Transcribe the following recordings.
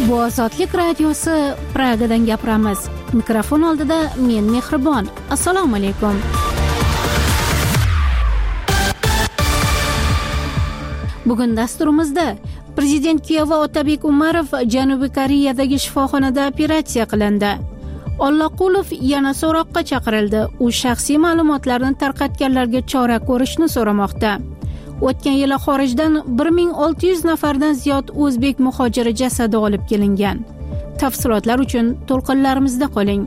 Bu Ozodlik radiosi, Pragadan gapiramiz. Mikrofon oldida men Mehribon. Assalomu alaykum. Bugun dasturimizda Prezident kuyovi Otabek Umarov Janubiy Koreyadagi shifoxonada operatsiya qilindi. Ollaqulov yana so'roqqa chaqirildi. U shaxsiy ma'lumotlarni tarqatganlarga chora ko'rishni so'ramoqda. O'tgan yili xorijdan 1600 nafardan ziyod o'zbek muhojiri jasadi olib kelingan. Tafsilotlar uchun to'lqinlarimizda qoling.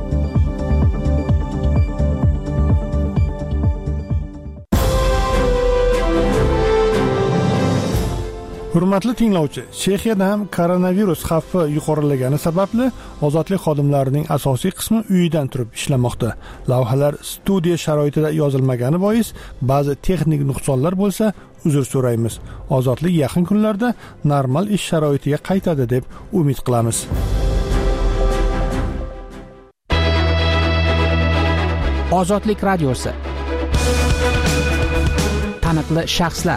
Hurmatli tinglovchi, Chexiyada ham koronavirus xavfi yuqorilagani sababli ozodlik xodimlarining asosiy qismi uyidan turib ishlamoqda. Lavhalar studiya sharoitida yozilmagani bois ba'zi texnik nuqsonlar bo'lsa, uzr so'raymiz. Ozodlik yaqin kunlarda normal ish sharoitiga qaytadi deb umid qilamiz. Ozodlik radiosi. Taniqli shaxslar.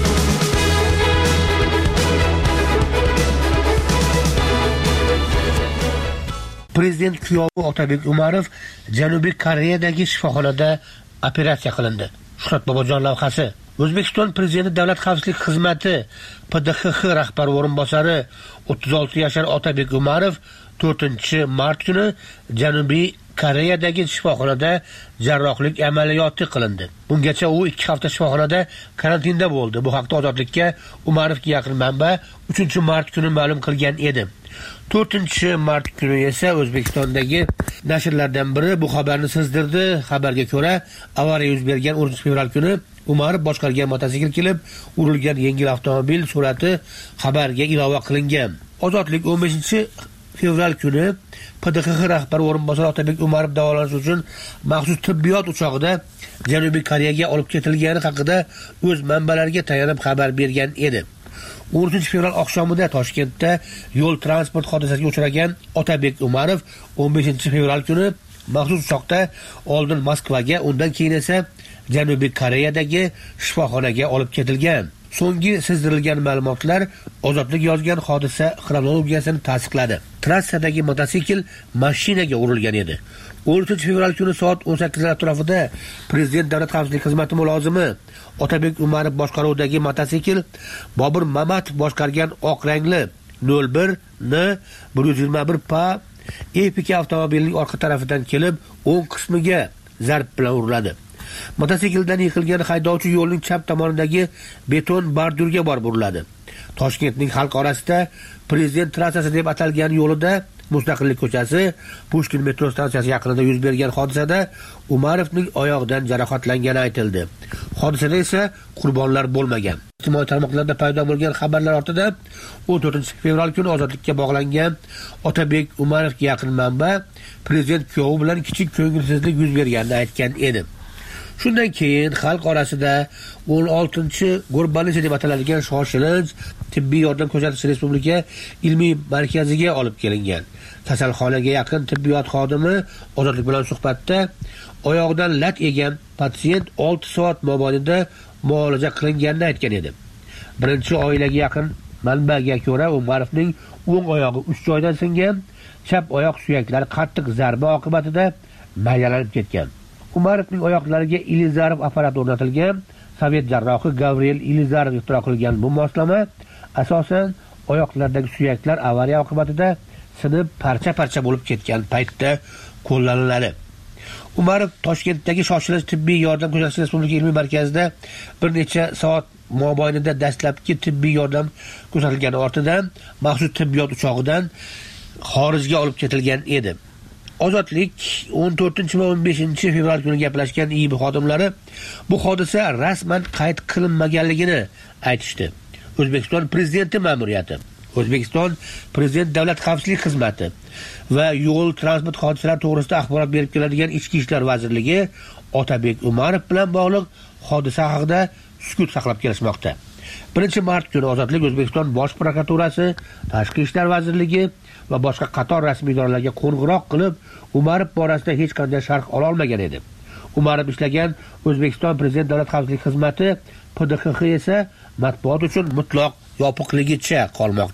Prezident kuyovi Otabek Umarov Janubiy Koreyadagi shifoxonada operatsiya qilindi. Shuhrat Bobojon lavhasi. O'zbekiston Prezidenti Davlat xavfsizlik xizmati PDXX rahbari o'rinbosari 36 yashar Otabek Umarov 4-mart kuni Janubiy Koreyadagi shifoxonada jarrohlik amaliyoti qilindi. Bungacha u 2 hafta shifoxonada karantinda bo'ldi. Bu haqda Ozodlikka Umarovga yaqin manba 3-mart kuni ma'lum qilgan edi. 4-mart kuni esa O'zbekistondagi nashrlardan biri bu xabarni sizdirdi. Xabarga ko'ra, avariya yuz bergan 10-fevral kuni Umarov boshqargan mototsikl kelib urilgan yengil avtomobil surati xabarga ilova qilingan. Ozodlik 15-fevral kuni PDXX rahbari o'rinbosari Otabek Umarov davolanish uchun maxsus tibbiyot uchog'ida Janubiy Koreyaga olib ketilgani haqida o'z manbalariga tayanib xabar bergan edi. 13-fevral oqshomida Toshkentda yo'l transport hodisasiga uchragan Otabek Umarov 15-fevral kuni maxsus uchoqda oldin Moskvaga, undan keyin esa Janubiy Koreyadagi shifoxonaga olib ketilgan. So'nggi sizdirilgan ma'lumotlar Ozodlik yozgan hodisa xronologiyasini tasdiqladi. Trassadagi mototsikl mashinaga urilgan edi. 13-fevral kuni soat 18 atrofida Prezident Davlat xavfsizlik xizmati mulozimi Otabek Umarov boshqaruvidagi mototsikl Bobur Mamatov boshqargan oq rangli 01N121P Epica avtomobilining orqa tarafidan kelib, o'ng qismiga zarb bilan uriladi. Mototsikldan yiqilgan haydovchi yo'lning chap tomonidagi beton bordurga borib uriladi. Toshkentning xalq orasida Prezident trassasi deb atalgan yo'lida Mustaqillik ko'chasi, Pushkin metro stansiyasi yaqinida yuz bergan hodisada Umarovning oyog'idan jarohatlangani aytildi. Hodisada esa qurbonlar bo'lmagan. Ijtimoiy tarmoqlarda paydo bo'lgan xabarlar ortida 14-fevral kuni Ozodlikka bog'langan Otabek Umarovga yaqin manba prezident kuyovi bilan kichik ko'ngilsizlik yuz berganini aytgan edi. Shundan keyin xalq orasida 16-Go'rbalisi deb ataladigan shoshilinch tibbiy yordam ko'rsatish respublika ilmiy markaziga olib kelingan. Kasalxonaga yaqin tibbiyot xodimi Ozodlik bilan suhbatda oyog'idan lat yegan pasiyent 6 soat mobaynida muolaja qilinganini aytgan edi. Birinchi oilaga yaqin manbaga ko'ra Umarovning o'ng oyog'i 3 joydan singan, chap oyoq suyaklari qattiq zarba oqibatida maydalanib ketgan. Umarovning oyoqlariga Ilizarov apparat o'rnatilgan. Sovet jarrohi Gavril Ilizarov ixtiro qilgan bu moslama asosan oyoqlardagi suyaklar avariya oqibatida sinib parcha-parcha bo'lib ketgan paytda qo'llaniladi. Umarov Toshkentdagi shoshilinch tibbiy yordam ko'rsatish respublika ilmiy markazida bir necha soat mobaynida dastlabki tibbiy yordam ko'rsatilgani ortidan maxsus tibbiyot uchog'idan xorijga olib ketilgan edi. Ozodlik 14 va 15-fevral kuni gaplashgan IIB xodimlari bu hodisa rasman qayd qilinmaganligini aytishdi. O'zbekiston Prezidenti ma'muriyati, O'zbekiston Prezident Davlat xavfsizlik xizmati va yo'l transport hodisalari to'g'risida axborot berib keladigan Ichki ishlar vazirligi Otabek Umarov bilan bog'liq hodisa haqida sukut saqlab kelishmoqda. 1-mart kuni Ozodlik O'zbekiston Bosh prokuraturasi, Tashqi ishlar vazirligi va boshqa qator rasmiy idoralarga qo'ng'iroq qilib, Umarov borasida hech qanday sharh ola olmagan edi. Umarov ishlagan O'zbekiston Prezident Davlat xavfsizlik xizmati PDXX esa matbuot uchun mutlaq yopiqligicha qolmoqda.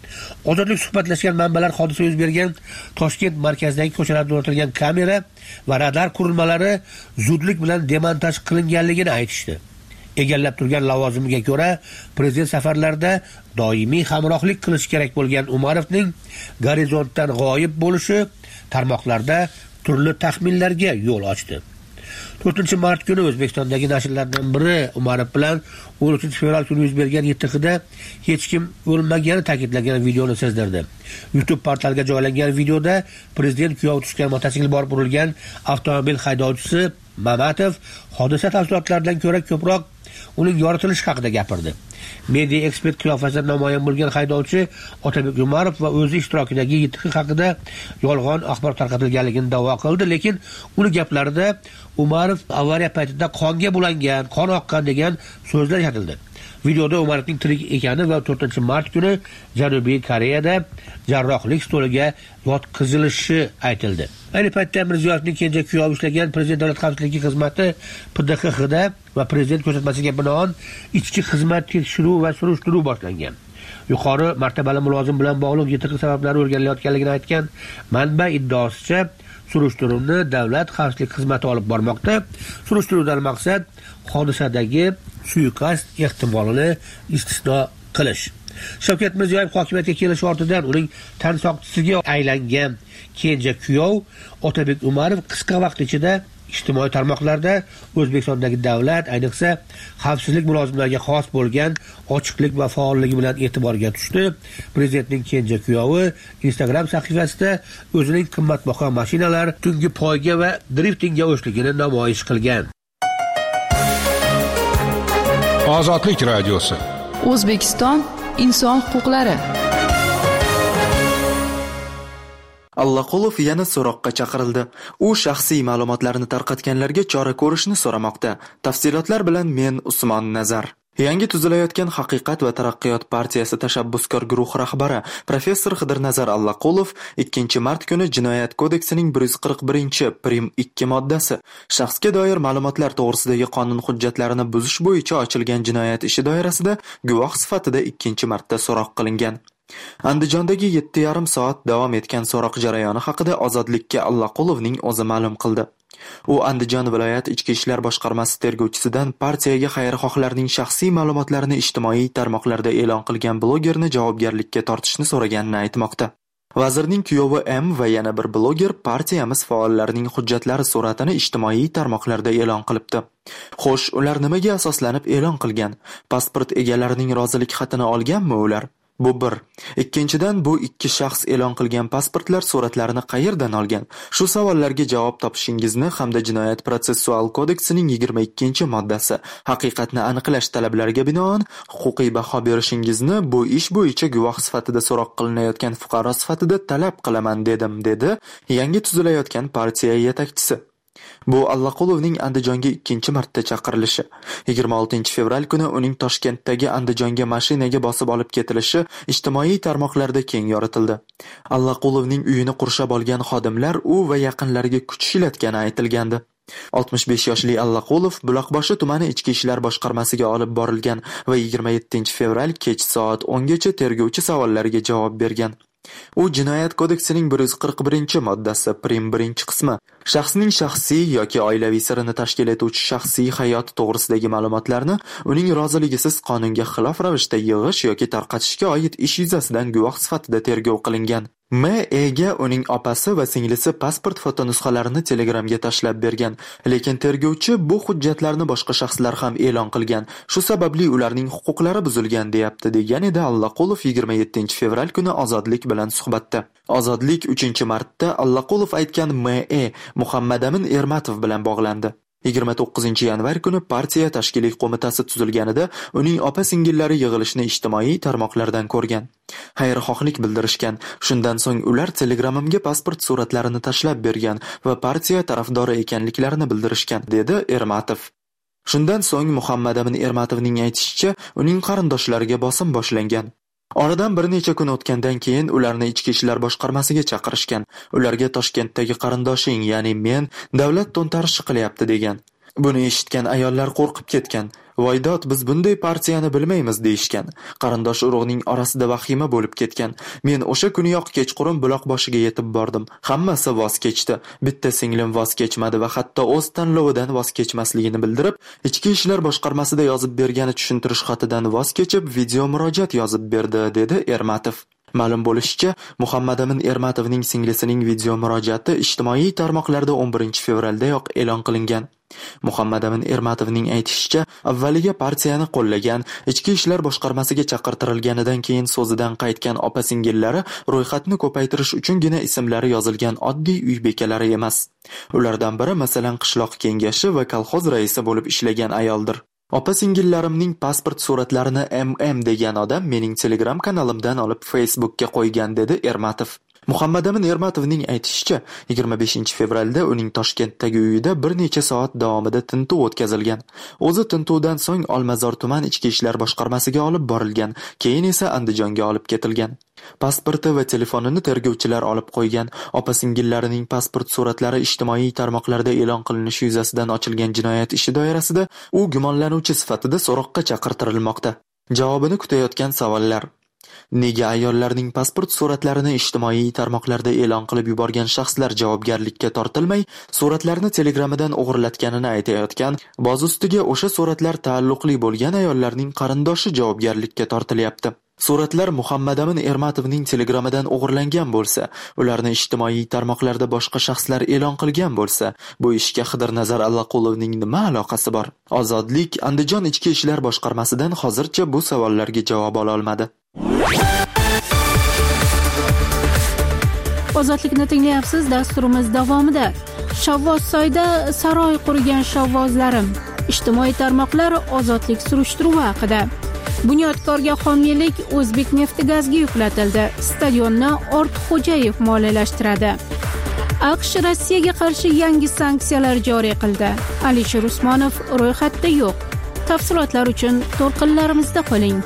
Ozodlik suhbatlashgan manbalar hodisa yuz bergan Toshkent markazidagi ko'chalarda o'rnatilgan kamera va radar qurilmalari zudlik bilan demontaj qilinganligini aytishdi. Egallab turgan lavozimiga ko'ra, prezident safarlarda doimiy hamrohlik qilish kerak bo'lgan Umarovning gorizontdan g'oyib bo'lishi tarmoqlarda turli taxminlarga yo'l ochdi. 4-mart kuni O'zbekistondagi nashrlardan biri Umarov bilan 13-fevral kuni yuz bergan YTHda hech kim o'lmagani ta'kidlangan videoni sezdirdi. YouTube portaliga joylangan videoda prezident kuyovi tushgan mototsikl borib urilgan avtomobil haydovchisi Mamatov hodisa tafsilotlaridan ko'ra ko'proq uning yoritilishi haqida gapirdi. Media ekspert qiyofasida namoyon bo'lgan haydovchi Otabek Umarov va o'zi ishtirokidagi YTH haqida yolg'on axborot tarqatilganligini da'vo qildi, lekin uning gaplarida Umarov avariya paytida qonga bulangan, qon oqqan degan so'zlar ishlatildi. Videoda Umarovning tirik ekani va 4-mart kuni Janubiy Koreyada jarrohlik stoliga yotqizilishi aytildi. Ayni paytda Mirziyoyevning kenja kuyovi ishlagan Prezident davlat xavfsizligi xizmati PDXda va prezident ko'rsatmasiga binoan ichki xizmat tekshiruv va surishtiruv boshlangan. Yuqori martabali mulozim bilan bog'liq YTH sabablari o'rganilayotganligini aytgan manba iddaosicha surishtiruvni davlat xavfsizlik xizmati olib bormoqda. Surishtiruvdan maqsad hodisadagi suiqasd ehtimolini istisno qilish. Shavkat Mirziyoyev hokimiyatga kelishi ortidan uning tansoqchisiga aylangan kenja kuyov Otabek Umarov qisqa vaqt ichida ijtimoiy tarmoqlarda O'zbekistondagi davlat, ayniqsa xavfsizlik mulozimlariga xos bo'lgan ochiqlik va faolligi bilan e'tiborga tushdi. Prezidentning kenja kuyovi Instagram sahifasida o'zining qimmatbaho mashinalar, tungi poyga va driftingga o'shligini namoyish qilgan. Ozodlik radiosi. O'zbekiston inson huquqlari. Allaqulov yana so'roqqa chaqirildi. U shaxsiy ma'lumotlarni tarqatganlarga chora ko'rishni so'ramoqda. Tafsilotlar bilan men Usmon Nazar. Yangi tuzilayotgan Haqiqat va taraqqiyot partiyasi tashabbuskor guruh rahbari professor Xidirnazar Allaqulov 2-mart kuni Jinoyat kodeksining 141-prim 2 moddasi shaxsga doir ma'lumotlar to'g'risidagi qonun hujjatlarini buzish bo'yicha ochilgan jinoyat ishi doirasida guvoh sifatida 2-marta so'roq qilingan. Andijondagi 7,5 soat davom etgan so'roq jarayoni haqida Ozodlikka Allaqulovning o'zi ma'lum qildi. U Andijon viloyat ichki ishlar boshqarmasi tergovchisidan partiyaga xayrixohlarning shaxsiy ma'lumotlarini ijtimoiy tarmoqlarda e'lon qilgan blogerni javobgarlikka tortishni so'raganini aytmoqda. Vazirning kuyovi M va yana bir bloger partiyamiz faollarining hujjatlari suratini ijtimoiy tarmoqlarda e'lon qilibdi. Xo'sh, ular nimaga asoslanib e'lon qilgan? Pasport egalarining rozilik xatini olganmi ular? Bu bir. Ikkinchidan, bu ikki shaxs e'lon qilgan pasportlar suratlarini qayerdan olgan? Shu savollarga javob topishingizni hamda Jinoyat protsessual kodeksining 22-moddasi haqiqatni aniqlash talablariga binoan huquqiy baho berishingizni bu ish bo'yicha guvoh sifatida so'roq qilinayotgan fuqaro sifatida talab qilaman dedim, dedi yangi tuzilayotgan partiya yetakchisi. Bu Allaqulovning Andijonga 2-marta chaqirilishi. 26-fevral kuni uning Toshkentdagi Andijonga mashinaga bosib olib ketilishi ijtimoiy tarmoqlarda keng yoritildi. Allaqulovning uyini qurshab olgan xodimlar u va yaqinlariga kuch ishlatgani aytilgandi. 65 yoshli Allaqulov Buloqboshi tumani ichki ishlar boshqarmasiga olib borilgan va 27-fevral kech soat 10 gacha tergovchi savollariga javob bergan. U Jinoyat kodeksining 141-moddasi prim 1-qismi shaxsning shaxsiy yoki oilaviy sirini tashkil etuvchi shaxsiy hayot to'g'risidagi ma'lumotlarni uning roziligisiz qonunga xilof ravishda yig'ish yoki tarqatishga oid ish yuzasidan guvoh sifatida tergov qilingan. M.E.ga uning opasi va singlisi pasport fotonusxalarini Telegramga tashlab bergan, lekin tergovchi bu hujjatlarni boshqa shaxslar ham e'lon qilgan. Shu sababli ularning huquqlari buzilgan, deyapti, degan edi Allaqulov 27-fevral kuni Ozodlik bilan suhbatda. Ozodlik 3-martda Allaqulov aytgan M.E. Muhammadamin Ermatov bilan bog'landi. 29-yanvar kuni partiya tashkiliy qo'mitasi tuzilganida uning opa-singillari yig'ilishni ijtimoiy tarmoqlardan ko'rgan. Xayrixohlik bildirishgan. Shundan so'ng ular Telegramimga pasport suratlarini tashlab bergan va partiya tarafdori ekanliklarini bildirishgan, dedi Ermatov. Shundan so'ng Muhammadamin Ermatovning aytishicha, uning qarindoshlariga bosim boshlangan. Oradan bir necha kun o'tgandan keyin ularni ichki ishlar boshqarmasiga chaqirishgan. Ularga Toshkentdagi qarindoshing, ya'ni men davlat to'ntarishi qilyapti degan. Buni eshitgan ayollar qo'rqib ketgan. Voydod, biz bunday partiyani bilmaymiz deyishgan. Qarindosh urug'ning orasida vahima bo'lib ketgan. Men o'sha kuniyoq kechqurun buloq boshiga yetib bordim. Hammasi voz kechdi. Bitta singlim voz kechmadi va hatto o'z tanlovidan voz kechmasligini bildirib, Ichki ishlar boshqarmasida yozib bergani tushuntirish xatidan voz kechib, video murojaat yozib berdi, dedi Ermatov. Ma'lum bo'lishicha, Muhammadamin Ermatovning singlisining video murojaati ijtimoiy tarmoqlarda 11 fevraldayoq e'lon qilingan. Muhammadamin Ermatovning aytishicha, avvaliga partiyani qo'llagan, Ichki ishlar boshqarmasiga chaqirtirilganidan keyin so'zidan qaytgan opa-singillari ro'yxatni ko'paytirish uchungina ismlari yozilgan oddiy uy bekalari emas. Ulardan biri masalan qishloq kengashi va kolxoz raisi bo'lib ishlagan ayoldir. Opa-singillarimning pasport suratlarini MM degan odam mening Telegram kanalimdan olib Facebookka qo'ygan, dedi Ermatov. Muhammadamin Ermatovning aytishicha, 25 fevralda uning Toshkentdagi uyida bir necha soat davomida tintuv o'tkazilgan. O'zi tintuvdan so'ng Olmazor tuman Ichki ishlar boshqarmasiga olib borilgan, keyin esa Andijonga olib ketilgan. Pasporti va telefonini tergovchilar olib qo'ygan. Opa-singillarining pasport suratlari ijtimoiy tarmoqlarda e'lon qilinishi yuzasidan ochilgan jinoyat ishi doirasida u gumonlanuvchi sifatida so'roqqa chaqirtirilmoqda. Javobini kutayotgan savollar: Nega ayollarning pasport suratlarini ijtimoiy tarmoqlarda e'lon qilib yuborgan shaxslar javobgarlikka tortilmay, suratlarni Telegramdan o'g'irlatganini aytayotgan, boz ustiga o'sha suratlar taalluqli bo'lgan ayollarning qarindoshi javobgarlikka tortilyapti? Suratlar Muhammadamin Ermatovning Telegramdan o'g'irlangan bo'lsa, ularni ijtimoiy tarmoqlarda boshqa shaxslar e'lon qilgan bo'lsa, bu ishga Xidirnazar Allaqulovning nima aloqasi bor? Ozodlik Andijon Ichki ishlar boshqarmasidan hozircha bu savollarga javob ola olmadi. Ozodlikni tinglayapsiz. Dasturimiz davomida Shovvozsoyda saroy qurgan shovvozlarim, ijtimoiy tarmoqlar ozodlik surishtiruvi haqida. Bunyodkorga homiylik O'zbekneftgazga yuklatildi. Stadionni Ortiqxo'jayev moliyalashtiradi. AQSh Rossiyaga qarshi yangi sanksiyalar joriy qildi. Alisher Usmonov ro'yxatda yo'q. Tafsilotlar uchun to'lqinlarimizda qoling.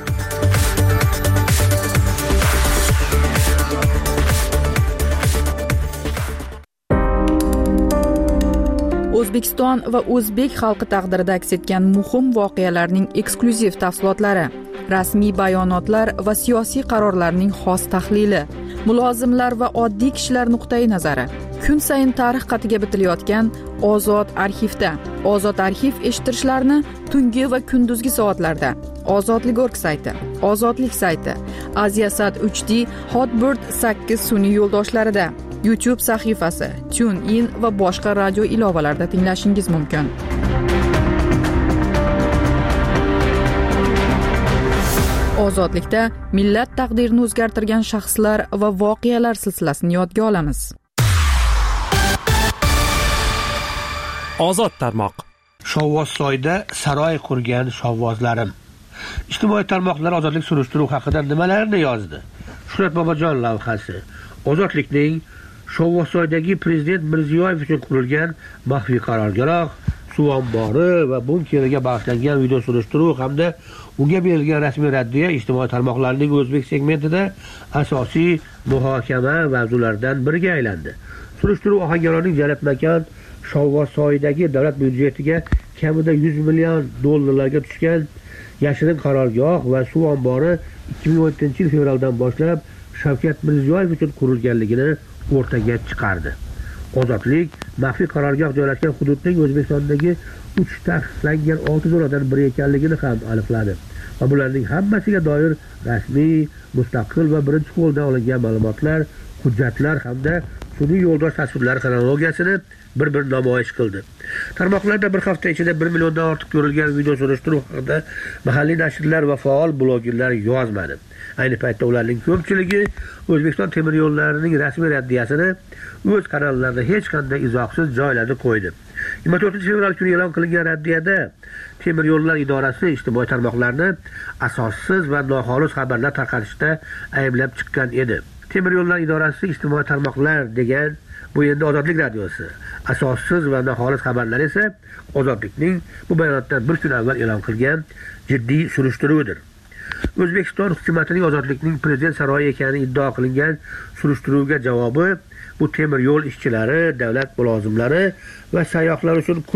O'zbekiston va o'zbek xalqi taqdirida aks etgan muhim voqealarning eksklyuziv tafsilotlari, rasmiy bayonotlar va siyosiy qarorlarning xos tahlili, mulozimlar va oddiy kishilar nuqtai nazari. Kun sayin tarix qatiga bitilayotgan Ozod arxivda. Ozod arxiv eshittirishlarni tungi va kunduzgi soatlarda Ozodlik.org sayti, Ozodlik sayti, Aziasat 3D, Hotbird 8 sun'iy yo'ldoshlarida, YouTube sahifasi, TuneIn va boshqa radio ilovalarida tinglashingiz mumkin. Ozodlikda millat taqdirini o'zgartirgan shaxslar va voqealar silsilasini yodga olamiz. Ozod tarmoq. Shovvozsoyda saroy qurgan shovvozlarim. Ijtimoiy tarmoqlar ozodlik surishtiruvi haqida nimalarni yozdi? Shuhrat Bobojon lavhasi. Ozodlikning Shovvozsoydagi prezident Mirziyoyev uchun qurilgan maxfiy qarorgoh, suv ombori va bunkeriga bag'ishlangan video surishtiruv hamda unga berilgan rasmiy raddiya ijtimoiy tarmoqlarning o'zbek segmentida asosiy muhokama mavzularidan biriga aylandi. Surishtiruv Ohangaronning Jalabmakon Shovvozsoydagi davlat byudjetiga kamida 100 million dollarlarga tushgan yashirin qarorgoh va suv ombori 2017 fevraldan boshlab Shavkat Mirziyoyev uchun qurilganligini o'rtaga chiqardi. Ozodlik maxfiy qarorgoh joylashgan hududning O'zbekistondagi 3 taqiqlangan 6 zonadan biri ekanligini ham aniqladi va bularning hammasiga doir rasmiy, mustaqil va birinchi qo'ldan olingan ma'lumotlar, hujjatlar hamda sun'iy yo'ldosh tasvirlari xronologiyasini bir namoyish qildi. Tarmoqlarda bir hafta ichida 1 milliondan ortiq ko'rilgan video surishtiruv haqida mahalliy nashrlar va faol blogerlar yozmadi. Ayni paytda ularning ko'pchiligi O'zbekiston temir yo'llarining rasmiy raddiyasini o'z kanallarida hech qanday izohsiz joylarga qo'ydi. 24 fevral kuni e'lon qilingan raddiyada Temir yo'llar idorasi ijtimoiy tarmoqlarni asossiz va noxolis xabarlar tarqatishda ayblab chiqqan edi. Temir yo'llar idorasi ijtimoiy tarmoqlar degan bu endi Ozodlik radiosi. Asossiz va noxolis xabarlar esa Ozodlikning bu bayonotdan bir kun avval e'lon qilgan jiddiy surishtiruvidir. O'zbekiston hukumatining Ozodlikning prezident saroyi ekani iddio qilingan surishtiruvga javobi bu temir yo'l ishchilari, davlat mulozimlari va sayyohlar uchun kurort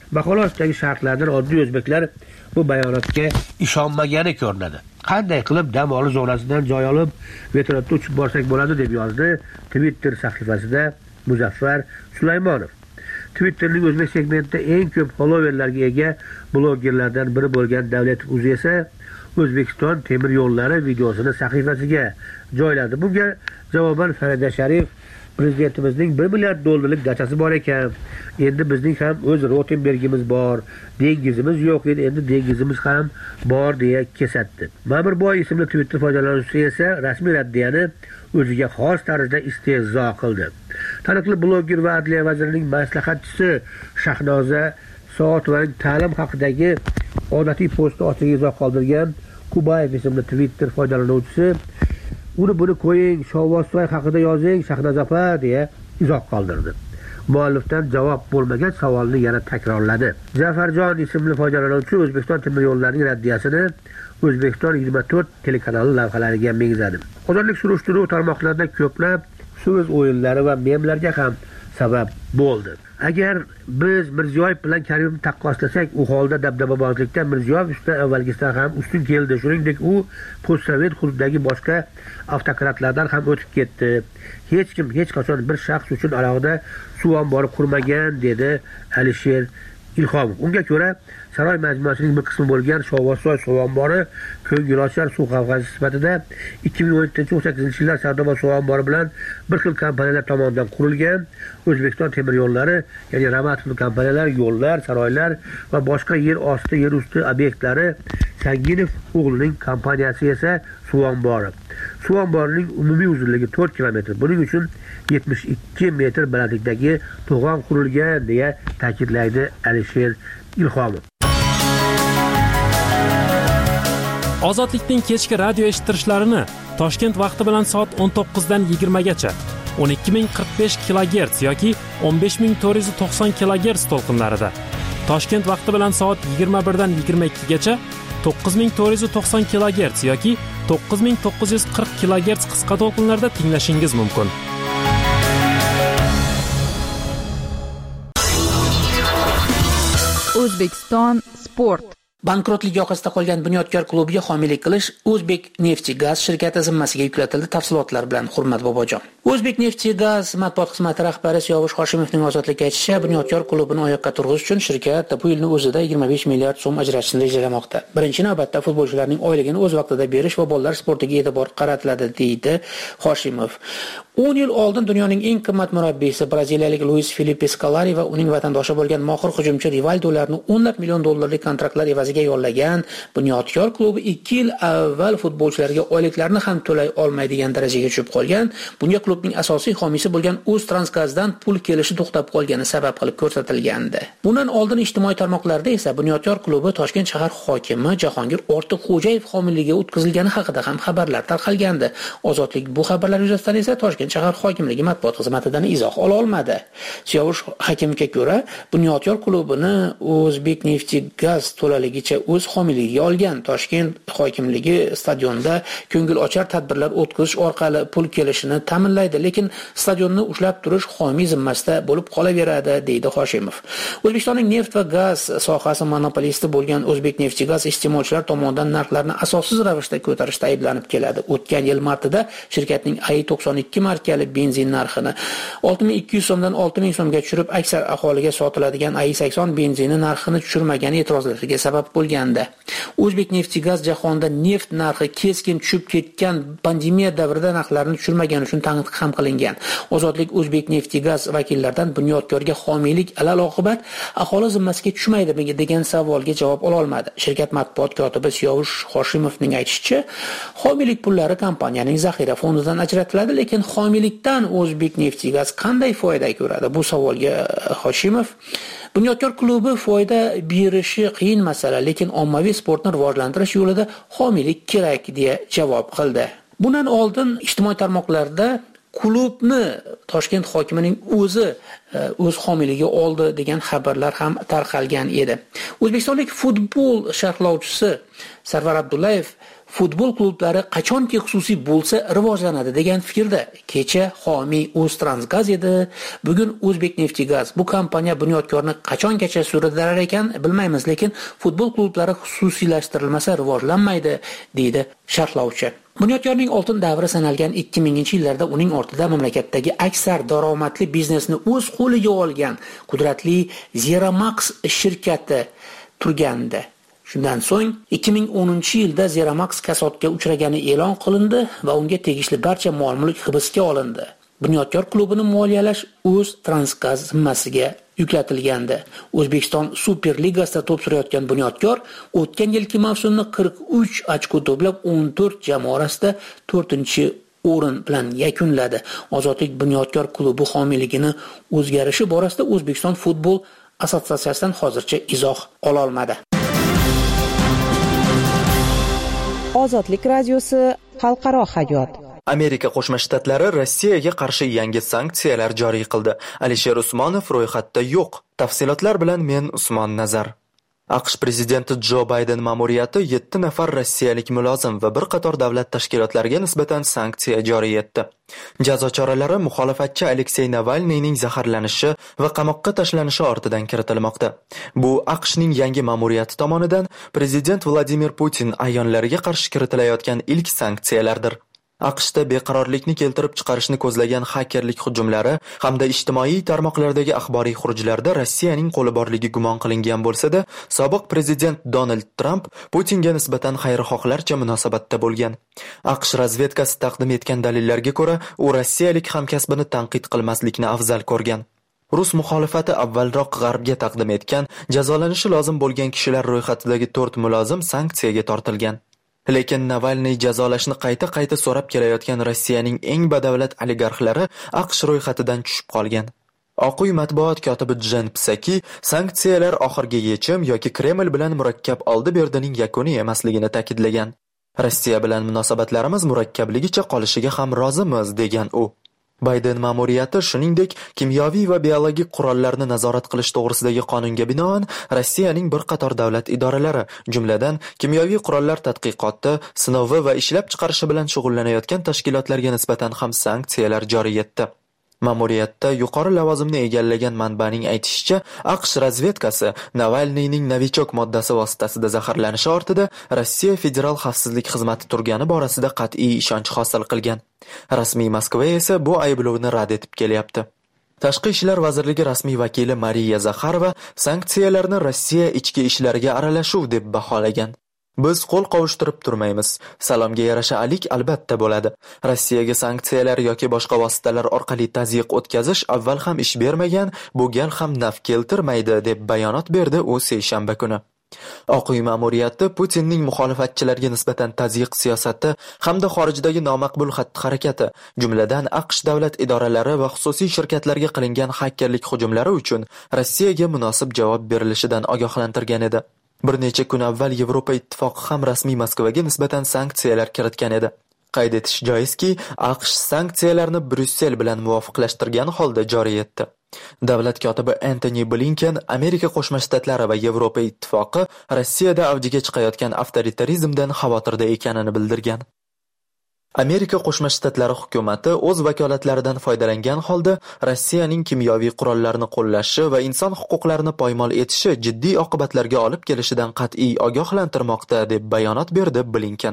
Maqola ostidagi sharhlardan oddiy o'zbeklar bu bayonotga ishonmagani ko'rinadi. Qanday qilib dam olish zonasidan joy olib vertolyotda uchib borsak bo'ladi deb yozdi Twitter sahifasida Muzaffar Sulaymonov. Twitterning o'zbek segmentida eng ko'p followerlarga ega blogerlardan biri bo'lgan Davlat Uzi esa O'zbekiston temir yo'llari videosini sahifasiga joyladi. Bunga javoban Farida Sharif prezidentimizning 1 milliard dollarlik dachasi bor ekan. Endi bizning ham o'z Rotenbergimiz bor, dengizimiz yo'q edi, endi dengizimiz ham bor deya kesatdi. Ma'murboy ismli Twitter foydalanuvchisi esa rasmiy raddiyani o'ziga xos tarzda istehzo qildi. Taniqli bloger va Adliya vazirining maslahatchisi Shahnoza Soatovaning ta'lim haqidagi odatiy posti ostiga izoh qoldirgan Kubayev ismli Twitter foydalanuvchisi uni buni qo'ying, Shovvozsoy haqida yozing, Shahnoza opa deya izoh qoldirdi. Muallifdan javob bo'lmagan savolni yana takrorladi. Zafarjon ismli foydalanuvchi O'zbekiston temir yo'llarining raddiyasini O'zbekiston 24 telekanali lavhalariga mengzadi. Hozirlik surishtiruv tarmoqlarida ko'plab so'z o'yinlari va memlarga ham sabab bo'ldi. Agar biz Mirziyoyev bilan Karimov taqqoslasak, u holda dabdababozlikda Mirziyoyev ustidan avvalgisidan ham ustun keldi. Shuningdek, u postsovet hududdagi boshqa avtokratlardan ham o'tib ketdi. Hech kim hech qachon bir shaxs uchun alohida suv ombori qurmagan, dedi Alisher Ilhomov. Unga ko'ra, saroy majmuasining bir qismi bo'lgan Shovvozsoy suv ombori ko'ngilochar suv havzasi sifatida 2017-18 yillar savdo va suv ombori bilan bir xil kompaniyalar tomonidan qurilgan. O'zbekiston temir yo'llari, ya'ni Ramatov kompaniyalar, yo'llar, saroylar va boshqa yer osti, yer usti obyektlari, Sanginov o'g'lining kompaniyasi esa suv ombori. Suv omborining umumiy uzunligi 4 kilometr. Buning uchun 72 metr balandlikdagi to'g'on qurilgan deya ta'kidlaydi Alisher Ilhomov. Ozodlikning kechki radio eshittirishlarini Toshkent vaqti bilan soat 19 dan 20 gacha 12045 kHz yoki 15490 kHz to'lqinlarida, Toshkent vaqti bilan soat 21 dan 22 gacha 9490 kHz yoki 9940 kHz qisqa to'lqinlarda tinglashingiz mumkin. O'zbekiston sport. Bankrotlik yoqasida qolgan Bunyodkor klubiga homiylik qilish O'zbekneftgaz shirkati zimmasiga yuklatildi. Tafsilotlar bilan Hurmat Bobojon. O'zbekneftgaz matbuot xizmati rahbari Siyovush Hoshimovning ozodlikka aytishicha, Bunyodkor klubini oyoqqa turg'izish uchun shirkat bu yilning o'zida 25 milliard so'm ajratishni rejalamoqda. Birinchi navbatda futbolchilarning oyligini o'z vaqtida berish va bolalar sportiga e'tibor qaratiladi, deydi Hoshimov. 10 yil oldin dunyoning eng qimmat murabbiysi braziliyalik Luis Felipe Scolari va uning vatandoshi bo'lgan mohir hujumchi Rivaldolarni $10 million kontraktlar evaziga yollagan Bunyodkor klubi 2 yil avval futbolchilarga oyliklarini ham to'lay olmaydigan darajaga tushib qolgan. Bunga klubning asosiy homiysi bo'lgan Uztransgazdan pul kelishi to'xtab qolgani sabab qilib ko'rsatilgandi. Bundan oldin ijtimoiy tarmoqlarda esa Bunyodkor klubi Toshkent shahar hokimi Jahongir Ortiqxo'jayev homiyligiga o'tkazilgani haqida ham xabarlar tarqalgandi. Ozodlik bu xabarlar yuzasidan esa Toshkent shahar hokimligi matbuot xizmatidan izoh ola olmadi. Siyovush Hakimga ko'ra, Bunyodkor klubini O'zbekneftgaz to'laligicha o'z homiyligiga olgan. Toshkent hokimligi stadionda ko'ngilochar tadbirlar o'tkazish orqali pul kelishini ta'minlaydi, lekin stadionni ushlab turish homiy zimmasida bo'lib qolaveradi, deydi Hoshimov. O'zbekistonning neft va gaz sohasi monopolisti bo'lgan O'zbekneftgaz iste'molchilar tomonidan narxlarni asossiz ravishda ko'tarishda ayblanib keladi. O'tgan yil martida shirkatning AI-92 markali benzin narxini 6200 so'mdan 6000 so'mga tushirib, aksar aholiga sotiladigan AI-80 benzini narxini tushirmagani e'tirozlarga sabab bo'lgandi. O'zbekneftgaz jahonda neft narxi keskin tushib ketgan pandemiya davrida narxlarni tushirmagani uchun tanqid ham qilingan. Ozodlik O'zbekneftgaz vakillaridan Bunyodkorga homiylik alal-oqibat aholi zimmasiga tushmaydi degan savolga javob ola olmadi. Shirkat matbuot kotibi Siyovush Hoshimovning aytishicha, homiylik pullari kompaniyaning zaxira fondidan ajratiladi, lekin homiylikdan O'zbekneftgaz qanday foyda ko'radi? Bu savolga Hoshimov Bunyodkor klubi foyda berishi qiyin masala, lekin ommaviy sportni rivojlantirish yo'lida homiylik kerak deya javob qildi. Bundan oldin ijtimoiy tarmoqlarda klubni Toshkent hokimining o'zi o'z homiyligiga oldi degan xabarlar ham tarqalgan edi. O'zbekistonlik futbol sharhlovchisi Sarvar Abdullayev futbol klublari qachonki xususiy bo'lsa rivojlanadi degan fikrda. Kecha homiy O'ztransgaz edi, bugun O'zbekneftgaz. Bu kompaniya bunyodkorni qachongacha suradilar ekan bilmaymiz, lekin futbol klublari xususiylashtirilmasa rivojlanmaydi, deydi sharhlovchi. Bunyodkorning oltin davri sanalgan 2000-yillarda uning ortida mamlakatdagi aksar daromadli biznesni o'z qo'liga olgan qudratli Zeramax shirkati turgandi. Shundan so'ng 2010-yilda Zeramax kasodga uchragani e'lon qilindi va unga tegishli barcha mol-mulk hibsga olindi. Bunyodkor klubini moliyalash O'ztransgaz zimmasiga yuklatilgandi. O'zbekiston Superligasida to'p surayotgan bunyodkor o'tgan yilgi mavsumni 43 ochko to'plab 14 jamoa orasida 4-o'rin bilan yakunladi. Ozodlik bunyodkor klubi homiyligini o'zgarishi borasida O'zbekiston futbol assotsiatsiyasidan hozircha izoh ola olmadi. Ozodlik radiosi xalqaro hayot. Amerika Qo'shma Shtatlari Rossiyaga qarshi yangi sanksiyalar joriy qildi. Alisher Usmonov ro'yxatda yo'q. Tafsilotlar bilan men Usmon Nazar. AQSh prezidenti Jo Bayden ma'muriyati 7 nafar rossiyalik mulozim va bir qator davlat tashkilotlariga nisbatan sanksiya joriy etdi. Jazo choralari muxolifatchi Aleksey Navalniyning zaharlanishi va qamoqqa tashlanishi ortidan kiritilmoqda. Bu AQShning yangi ma'muriyati tomonidan prezident Vladimir Putin ayyonlariga qarshi kiritilayotgan ilk sanksiyalardir. AQShda beqarorlikni keltirib chiqarishni ko'zlagan xakerlik hujumlari hamda ijtimoiy tarmoqlardagi axboriy xurujlarda Rossiyaning qo'li borligi gumon qilingan bo'lsa-da, sobiq prezident Donald Trump Putinga nisbatan xayrixohlarcha munosabatda bo'lgan. AQSh razvedkasi taqdim etgan dalillarga ko'ra, u rossiyalik hamkasbini tanqid qilmaslikni afzal ko'rgan. Rus muxolifati avvalroq G'arbga taqdim etgan jazolanishi lozim bo'lgan kishilar ro'yxatidagi 4 mulozim sanksiyaga tortilgan. Lekin Navalniy jazolashni qayta so'rab kelayotgan Rossiyaning eng badavlat oligarxlari AQSh ro'yxatidan tushib qolgan. Oq uy matbuot kotibi Jen Psaki sanksiyalar oxirgi yechim yoki Kreml bilan murakkab oldi-berdining yakuni emasligini ta'kidlagan. Rossiya bilan munosabatlarimiz murakkabligicha qolishiga ham rozimiz degan u. Bayden ma'muriyati shuningdek kimyoviy va biologik qurollarni nazorat qilish to'g'risidagi qonunga binoan Rossiyaning bir qator davlat idoralari, jumladan kimyoviy qurollar tadqiqoti, sinovi va ishlab chiqarishi bilan shug'ullanayotgan tashkilotlarga nisbatan ham sanksiyalar joriy etdi. Ma'muriyatda yuqori lavozimni egallagan manbaning aytishicha, AQSh razvedkasi Navalniyning Novichok moddasi vositasida zaharlanishi ortida Rossiya Federal xavfsizlik xizmati turgani borasida qat'iy ishonch hosil qilgan. Rasmiy Moskva esa bu ayblovni rad etib kelyapti. Tashqi ishlar vazirligi rasmiy vakili Mariya Zakharova sanksiyalarni Rossiya ichki ishlariga aralashuv deb baholagan. Biz qo'l qovushtirib turmaymiz. Salomga yarasha alik albatta bo'ladi. Rossiyaga sanksiyalar yoki boshqa vositalar orqali tazyiq o'tkazish avval ham ish bermagan, bu gal ham naf keltirmaydi deb bayonot berdi u seshanba kuni. Oq uy ma'muriyati Putinning muxolifatchilarga nisbatan tazyiq siyosati hamda xorijdagi nomaqbul xatti-harakati, jumladan AQSh davlat idoralari va xususiy shirkatlarga qilingan xakerlik hujumlari uchun Rossiyaga munosib javob berilishidan ogohlantirgan edi. Bir necha kun avval Yevropa ittifoqi ham rasmiy Moskvaga nisbatan sanksiyalar kiritgan edi. Qayd etish joizki, AQSh sanksiyalarni Bryussel bilan muvofiqlashtirgan holda joriy etdi. Davlat kotibi Antony Blinken Amerika Qo'shma Shtatlari va Yevropa ittifoqi Rossiyada avjiga chiqayotgan avtoritarizmdan xavotirda ekanini bildirgan. Amerika Qo'shma Shtatlari hukumati o'z vakolatlaridan foydalangan holda Rossiyaning kimyoviy qurollarni qo'llashi va inson huquqlarini poymol etishi jiddiy oqibatlarga olib kelishidan qat'iy ogohlantirmoqda deb bayonot berdi Blinken.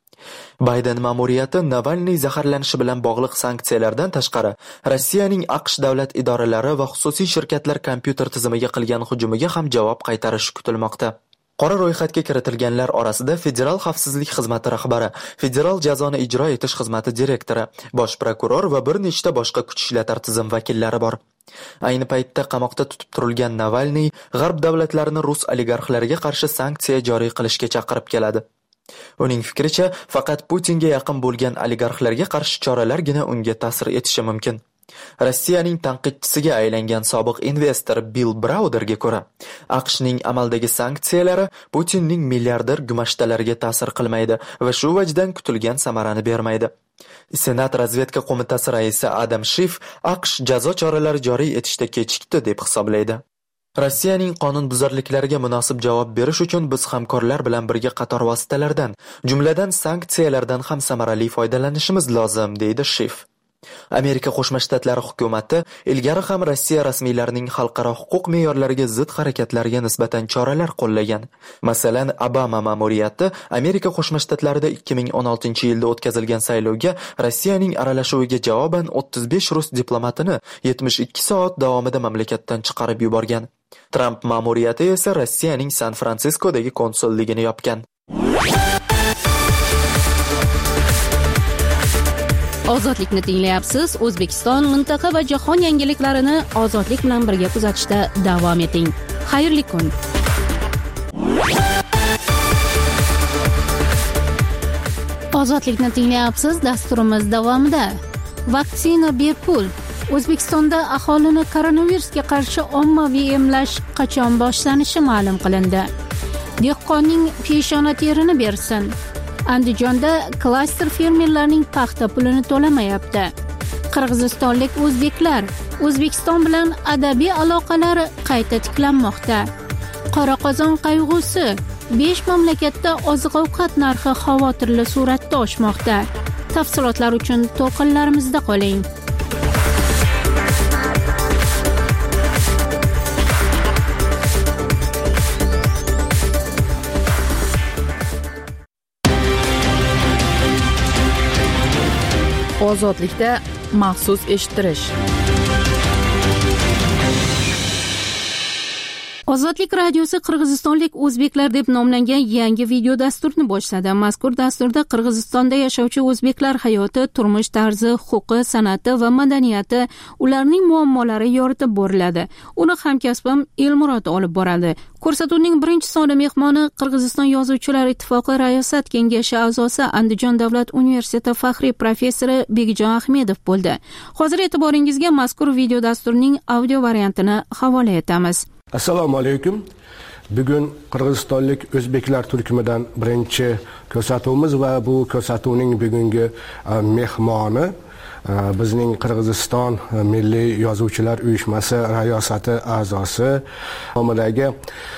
Bayden ma'muriyati Navalniy zaharlanishi bilan bog'liq sanksiyalardan tashqari Rossiyaning AQSh davlat idoralari va xususiy shirkatlar kompyuter tizimiga qilgan hujumiga ham javob qaytarishi kutilmoqda. Qora ro'yxatga kiritilganlar orasida Federal xavfsizlik xizmati rahbari, Federal jazoni ijro etish xizmati direktori, bosh prokuror va bir nechta boshqa kuch ishlatar tizim vakillari bor. Ayni paytda qamoqda tutib turilgan Navalniy G'arb davlatlarini rus oligarxlariga qarshi sanksiya joriy qilishga chaqirib keladi. Uning fikricha, faqat Putinga yaqin bo'lgan oligarxlarga qarshi choralargina unga ta'sir etishi mumkin. Rossiyaning tanqidchisiga aylangan sobiq investor Bill Browderga ko'ra, AQShning amaldagi sanksiyalari Putinning milliarder gumashtalariga ta'sir qilmaydi va shu vajdan kutilgan samarani bermaydi. Senat razvedka qo'mitasi raisi Adam Schiff AQSh jazo choralari joriy etishda kechikdi deb hisoblaydi. Rossiyaning qonunbuzarliklariga munosib javob berish uchun biz hamkorlar bilan birga qator vositalardan, jumladan sanksiyalardan ham samarali foydalanishimiz lozim, deydi Shif. Amerika Qo'shma Shtatlari hukumati ilgari ham Rossiya rasmiylarining xalqaro huquq me'yorlariga zid harakatlariga nisbatan choralar qo'llagan. Masalan, Obama ma'muriyati Amerika Qo'shma Shtatlarida 2016-yilda o'tkazilgan saylovga Rossiyaning aralashuviga javoban 35 rus diplomatini 72 soat davomida mamlakatdan chiqarib yuborgan. Trump ma'muriyati esa Rossiyaning San-Fransiskodagi konsulligini yopgan. Ozodlikni tinglayapsiz. O'zbekiston, mintaqa va jahon yangiliklarini ozodlik bilan birga kuzatishda davom eting. Xayrli kun. Ozodlikni tinglayapsiz. Dasturimiz davomida vaksina bepul. O'zbekistonda aholini koronavirusga qarshi ommaviy emlash qachon boshlanishi ma'lum qilindi. Dehqonning peshona terini bersin. Andijonda klaster fermerlarning paxta pulini to'lamayapti. Qirg'izistonlik o'zbeklar O'zbekiston bilan adabiy aloqalar qayta tiklanmoqda. Qoraqozon qayg'usi 5 mamlakatda oziq-ovqat narxi xavotirli suratda oshmoqda. Tafsilotlar uchun to'qinlarimizda qoling. Ozodlikda maxsus eshittirish. Ozodlik radiosi Qirg'izistonlik o'zbeklar deb nomlangan yangi video dasturni boshladi. Mazkur dasturda Qirg'izistonda yashovchi o'zbeklar hayoti, turmush tarzi, huquqi, san'ati va madaniyati, ularning muammolari yoritib boriladi. Uni hamkasbim Elmurod olib boradi. Ko'rsatuvning birinchi soni mehmoni Qirg'iziston Yozuvchilar ittifoqi Rayosat kengashi a'zosi, Andijon davlat universiteti faxriy professori Begijon Ahmedov bo'ldi. Hozir e'tiboringizga mazkur video dasturning audio variantini havola etamiz. Assalomu alaykum. Bugun Qirg'izistonlik o'zbeklar turkumidan birinchi ko'rsatuvimiz va bu ko'rsatuvning bugungi mehmoni bizning Qirg'iziston Milliy Yozuvchilar uyushmasi Rayosati a'zosi nomidagi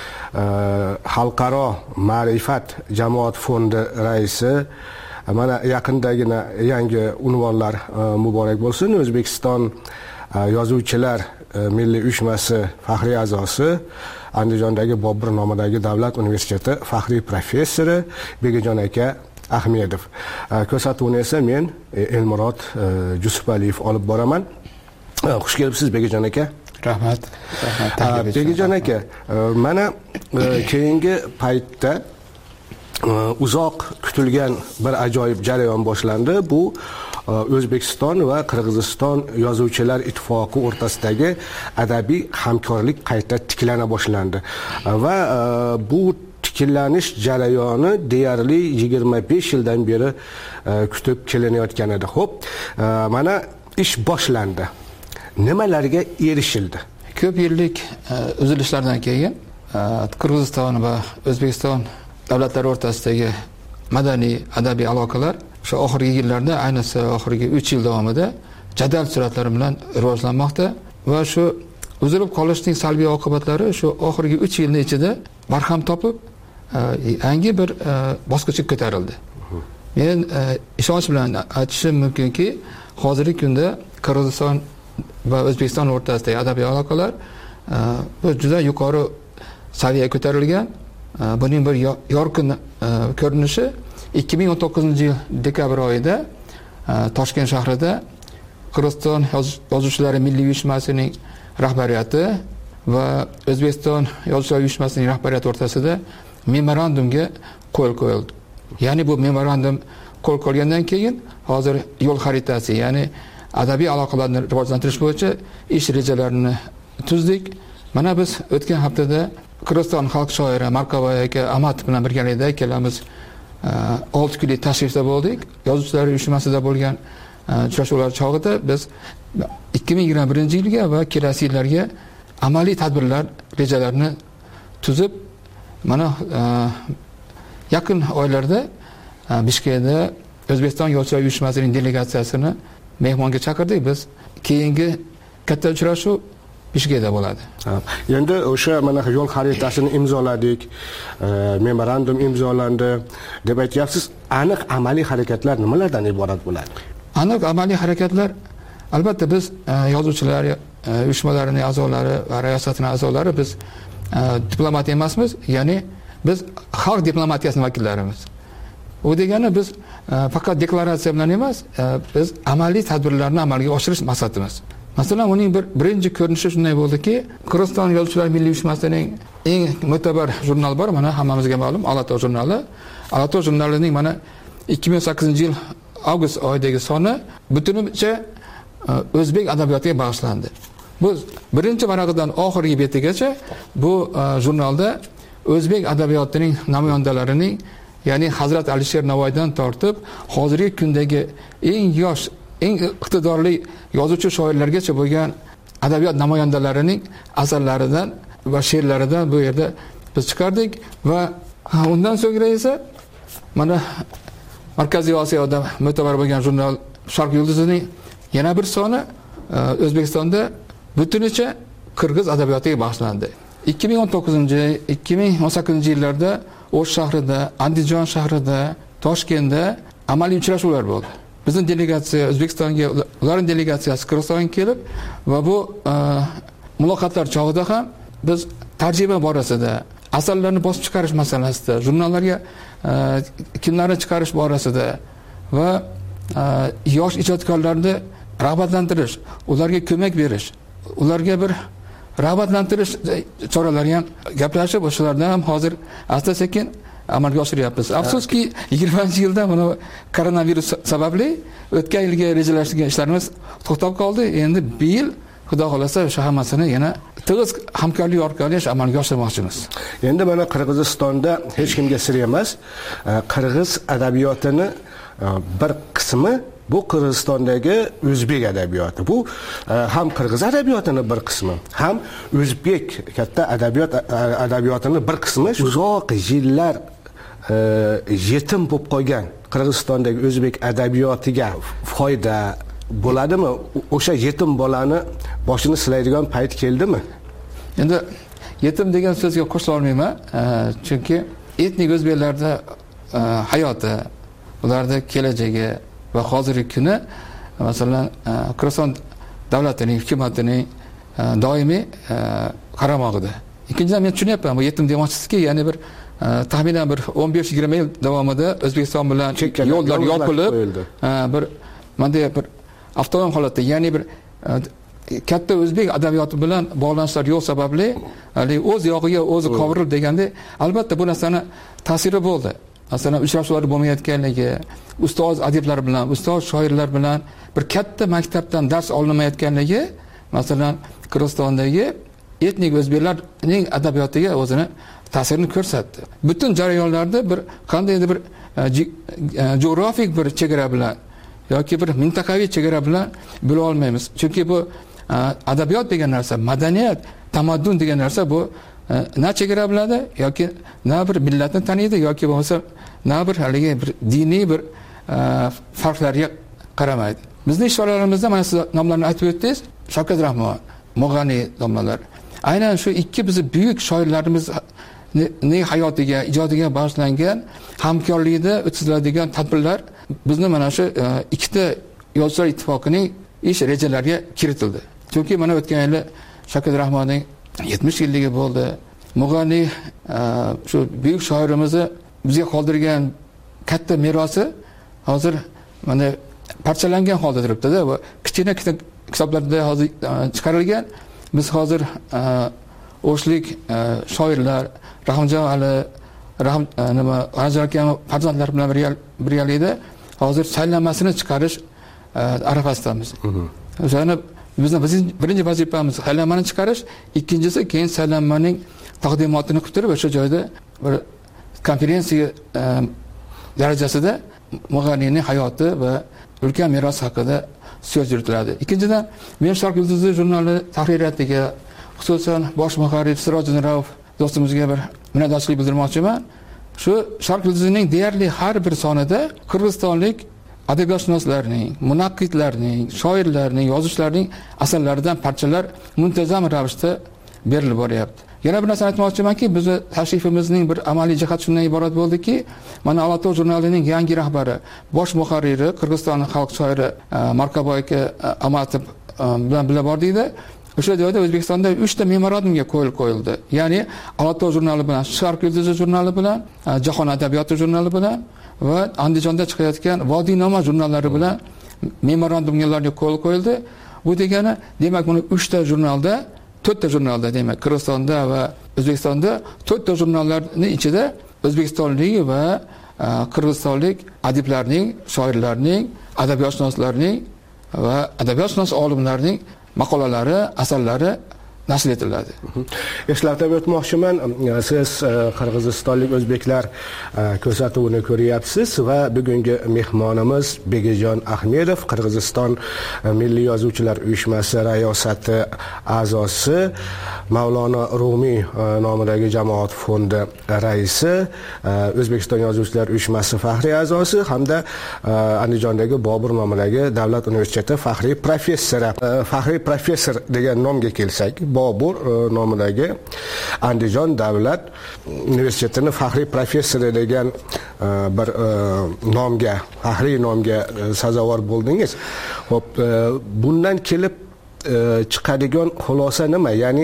Xalqaro ma'rifat jamoat fondi raisi. Mana yaqindagina yangi unvonlar muborak bo'lsin. O'zbekiston Yozuvchilar Milliy uyushmasi faxriy a'zosi, Andijondagi Bobur nomidagi davlat universiteti faxriy professori Begijon aka Ahmedov. Ko'rsatuvni esa men Elmurod Jusupaliyev olib boraman. Xush kelibsiz Begijon aka. Rahmat. Begijon aka, mana keyingi paytda uzoq kutilgan bir ajoyib jarayon boshlandi. Bu O'zbekiston va Qirg'iziston Yozuvchilar ittifoqi o'rtasidagi adabiy hamkorlik qayta tiklana boshlandi. Va bu tiklanish jarayoni deyarli 25 yildan beri kutib kelinayotgan edi. Xo'p, mana ish boshlandi. Nimalarga erishildi? Ko'p yillik uzilishlardan keyin Qirg'iziston va O'zbekiston davlatlari o'rtasidagi madaniy adabiy aloqalar shu oxirgi yillarda, ayniqsa oxirgi 3 yil davomida jadal sur'atlar bilan rivojlanmoqda va shu uzilib qolishning salbiy oqibatlari shu oxirgi 3 yilning ichida barham topib yangi bir bosqichga ko'tarildi. Men ishonch bilan aytishim mumkinki, hozirgi kunda Qirg'iziston va O'zbekiston o'rtasidagi adabiy aloqalar bu juda yuqori saviyaga ko'tarilgan. Buning bir yorqin ko'rinishi 2019-yil dekabr oyida Toshkent shahrida Qirg'iziston Yozuvchilari Milliy uyushmasining rahbariyati va O'zbekiston Yozuvchilar uyushmasining rahbariyati o'rtasida memorandumga qo'l qo'yildi. Ya'ni bu memorandum qo'l qo'yilgandan keyin hozir yo'l xaritasi, ya'ni adabiy aloqalarni rivojlantirish bo'yicha ish rejalarini tuzdik. Mana biz o'tgan haftada Qirg'iziston xalq shoiri Markabay aka Amatov bilan birgalikda ikkalamiz 6 kunlik tashrifda bo'ldik. Yozuvchilar uyushmasida bo'lgan uchrashuvlar chog'ida biz 2021-yilga va kelasi yillarga amaliy tadbirlar rejalarini tuzib, mana yaqin oylarda Bishkekda O'zbekiston Yozuvchilar uyushmasining delegatsiyasini mehmonga chaqirdik. Biz keyingi katta uchrashuv Bishkekda bo'ladi. Endi o'sha mana yo'l xaritasini imzoladik, memorandum imzolandi deb aytyapsiz. Aniq amaliy harakatlar nimalardan iborat bo'ladi? Aniq amaliy harakatlar albatta biz yozuvchilar uyushmalarining a'zolari va riyosatining a'zolari biz diplomat emasmiz, ya'ni biz xalq diplomatiyasining vakillarimiz. U degani biz faqat deklaratsiya bilan emas, biz amaliy tadbirlarni amalga oshirish maqsadimiz. Masalan, uning birinchi ko'rinishi shunday bo'ldiki, Qirg'iziston Yozuvchilar milliy uyushmasining eng mo'tabar jurnali bor, mana hammamizga ma'lum, Alato jurnali. Alato jurnalining mana 2008-yil avgust oyidagi soni butunicha o'zbek adabiyotiga bag'ishlandi. Bu birinchi varag'idan oxirgi betigacha bu jurnalda o'zbek adabiyotining namoyandalarining, ya'ni Hazrat Alisher Navoiydan tortib hozirgi kundagi eng yosh, eng iqtidorli yozuvchi shoirlargacha bo'lgan adabiyot namoyandalarining asarlaridan va she'rlaridan bu yerda biz chiqardik va undan so'ngra esa mana Markaziy Osiyoda mo'tabar bo'lgan jurnal Sharq yulduzining yana bir soni O'zbekistonda butunicha qirg'iz adabiyotiga bag'ishlandi. 2019-2018-yillarda O'sh shahrida, Andijon shahrida, Toshkentda amaliy uchrashuvlar bo'ldi. Bizning delegatsiya O'zbekistonga, ularning delegatsiyasi Qirg'izistonga kelib va bu muloqotlar chog'ida ham biz tarjima borasida, asarlarni bosib chiqarish masalasida, jurnallarga kimlarni chiqarish borasida va yosh ijodkorlarni rag'batlantirish, ularga ko'mak berish, ularga bir rag'batlantirish choralari ham gaplashib, o'shalardan ham hozir asta-sekin amalga oshiryapmiz. Afsuski 20-yilda mana koronavirus sababli o'tgan yilga rejalashtirgan ishlarimiz to'xtab qoldi. Endi bu yil Xudo xolasa o'sha hammasini yana tig'iz hamkorlik orqali amalga oshirmoqchimiz. Endi mana Qirg'izistonda hech kimga sir emas, qirg'iz adabiyotini bir qismi bu Qirg'izistondagi o'zbek adabiyoti. Bu ham qirg'iz adabiyotini bir qismi, ham o'zbek katta adabiyotini bir qismi uzoq yillar yetim bo'lib qolgan Qirg'izistondagi o'zbek adabiyotiga foyda bo'ladimi? O'sha yetim bolani boshini silaydigan payt keldimi? Endi yetim degan so'zga qo'shila olmayman, chunki etnik o'zbeklarda hayoti, ularning kelajagi va hozirgi kuni masalan Qirg'iziston davlatining, hukumatining doimiy qaramog'ida. Ikkinchidan men tushunyapman, bu yetim demoqchisizki, ya'ni bir taxminan bir 15-20 yil davomida O'zbekiston bilan yo'llar yopilib, bir bunday bir avtonom holatda, ya'ni bir katta o'zbek adabiyoti bilan bog'lanishlar yo'q sababli, o'z yog'iga o'zi qovirilib deganda, albatta bu narsani ta'siri bo'ldi. Masalan, uchrashuvlar bo'lmayotganligi, ustoz adiblar bilan, ustoz shoirlar bilan bir katta maktabdan dars olinmayotganligi, masalan, Qirg'izistondagi etnik o'zbeklarning adabiyotiga o'zini ta'sirini ko'rsatdi. Butun jarayonlarda bir qandaydir bir geografik bir chegara bilan yoki bir mintaqaviy chegara bilan bo'la olmaymiz. Chunki bu adabiyot degan narsa, madaniyat, tamaddun degan narsa bu na chegara biladi yoki na bir millatni taniydi yoki bo'lmasa na bir haligi bir diniy bir farqlarga qaramaydi. Bizning ishoralarimizda mana siz nomlarni aytib o'tdingiz, Shavkat Rahmon, Mog'ani domlalar. Aynan shu ikki bizni buyuk shoirlarimizning hayotiga, ijodiga bag'ishlangan hamkorlikda o'tkaziladigan tadbirlar bizni mana shu ikkita Yozuvchilar ittifoqining ish rejalariga kiritildi. Chunki mana o'tgan yili Shavkat Rahmonning 70 yilligi bo'ldi. Mog'ani shu buyuk shoirimizni bizga qoldirgan katta merosi hozir mana parchalangan holda turibdi-da va kichkina kitoblarda hozir chiqarilgan. Biz hozir o'shlik shoirlar Rahimjon Ali, Anjar aka farzandlar bilan birgalikda hozir saylanmasini chiqarish arafasidamiz. O'shani bizning birinchi vazifamiz saylanmani chiqarish, ikkinchisi keyin saylanmaning taqdimotini qilib turib o'sha joyda bir konferensiya darajasida Mog'anining hayoti va ulkan meros haqida so'z yuritiladi. Ikkinchidan, men Sharq yulduzi jurnali tahririyatiga, xususan bosh muharrir Sirojin Rauf do'stimizga bir minnatdorchilik bildirmoqchiman. Shu Sharq yulduzining deyarli har bir sonida qirg'izistonlik adabiyotshunoslarning, munaqqidlarning, shoirlarning, yozuvchilarning asarlaridan parchalar muntazam ravishda berilib boryapti. Yana bir narsani aytmoqchimanki, bizni tashrifimizning bir amaliy jihati shundan iborat bo'ldiki, mana Olatoy jurnalining yangi rahbari, bosh muharriri Qirg'iziston xalq shoiri Markaboy aka Amatov bilan birga bordikda, o'sha joyda O'zbekistonda 3 ta memorandumga qo'yil qo'yildi. Ya'ni Olatoy jurnali bilan, Sharq yulduzi jurnali bilan, Jahon adabiyoti jurnali bilan va Andijonda chiqayotgan Vodiynoma jurnallari bilan memorandumlarga qo'yil qo'yildi. Bu degani, demak, buni 3 ta jurnalda, 4 ta jurnalda, demak, Qirg'izistonda va O'zbekistonda 4 ta jurnallarning ichida o'zbekistonlik va qirg'izistonlik adiblarning, shoirlarning, adabiyotshunoslarning va adabiyotshunos olimlarning maqolalari, asarlari nashr etiladi. Eslatib o'tmoqchiman, siz qirg'izistonlik o'zbeklar ko'rsatuvini ko'ryapsiz va bugungi mehmonimiz Begijon Ahmedov, Qirg'iziston Milliy yozuvchilar uyushmasi rayosati a'zosi, Mavlono Rumiy nomidagi jamoat fondi raisi, O'zbekiston yozuvchilar uyushmasi faxriy a'zosi hamda Andijondagi Bobur nomidagi davlat universiteti faxriy professori. Faxriy professor degan nomga kelsak, Bobur nomidagi Andijon davlat universitetining faxriy professori degan bir nomga, faxriy nomga sazovor bo'ldingiz. Xo'p, bundan kelib chiqadigan xulosa nima? Ya'ni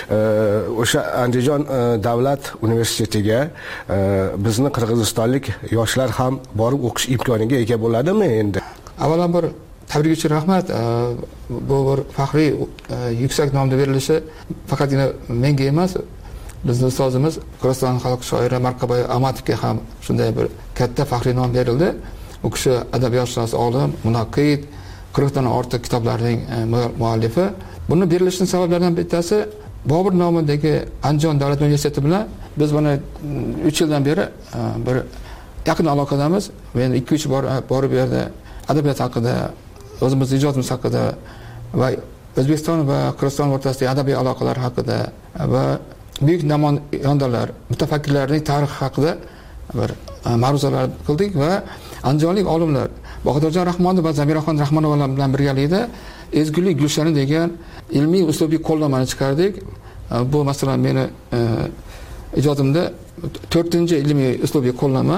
o'sha Andijon davlat universitetiga bizni qirg'izistonlik yoshlar ham borib o'qish imkoniga ega bo'ladimi endi? Avvalambor tabrik uchun rahmat. Bu bir faxriy yuksak nomda berilishi faqatgina menga emas, bizning ustozimiz Qirg'iziston xalq shoiri Markaboy Amatovga ham shunday bir katta faxriy nom berildi. U kishi adabiyotshunos, olim, munaqqid, 40 dan ortiq kitoblarning muallifi. Buni berilishining sabablaridan bittasi Bobur nomidagi Andijon davlat universiteti bilan biz buni 3 yildan beri bir yaqin aloqadamiz. Men 2-3 bor borib yerda adabiyot haqida, o'zimizning ijodimiz haqida va O'zbekiston va Qirg'iziston o'rtasidagi adabiy aloqalar haqida va buyuk namoyandlar, mutafakkirlarning tarixi haqida bir ma'ruzalar qildik va andijonlik olimlar Bahodirjon Rahmonov va Zamiraxon Rahmonovalar bilan birgalikda Ezgulik Gulshani degan ilmiy uslubiy qo'llanmani chiqardik. Bu masalan meni ijodimda 4-ilmiy uslubiy qo'llanma.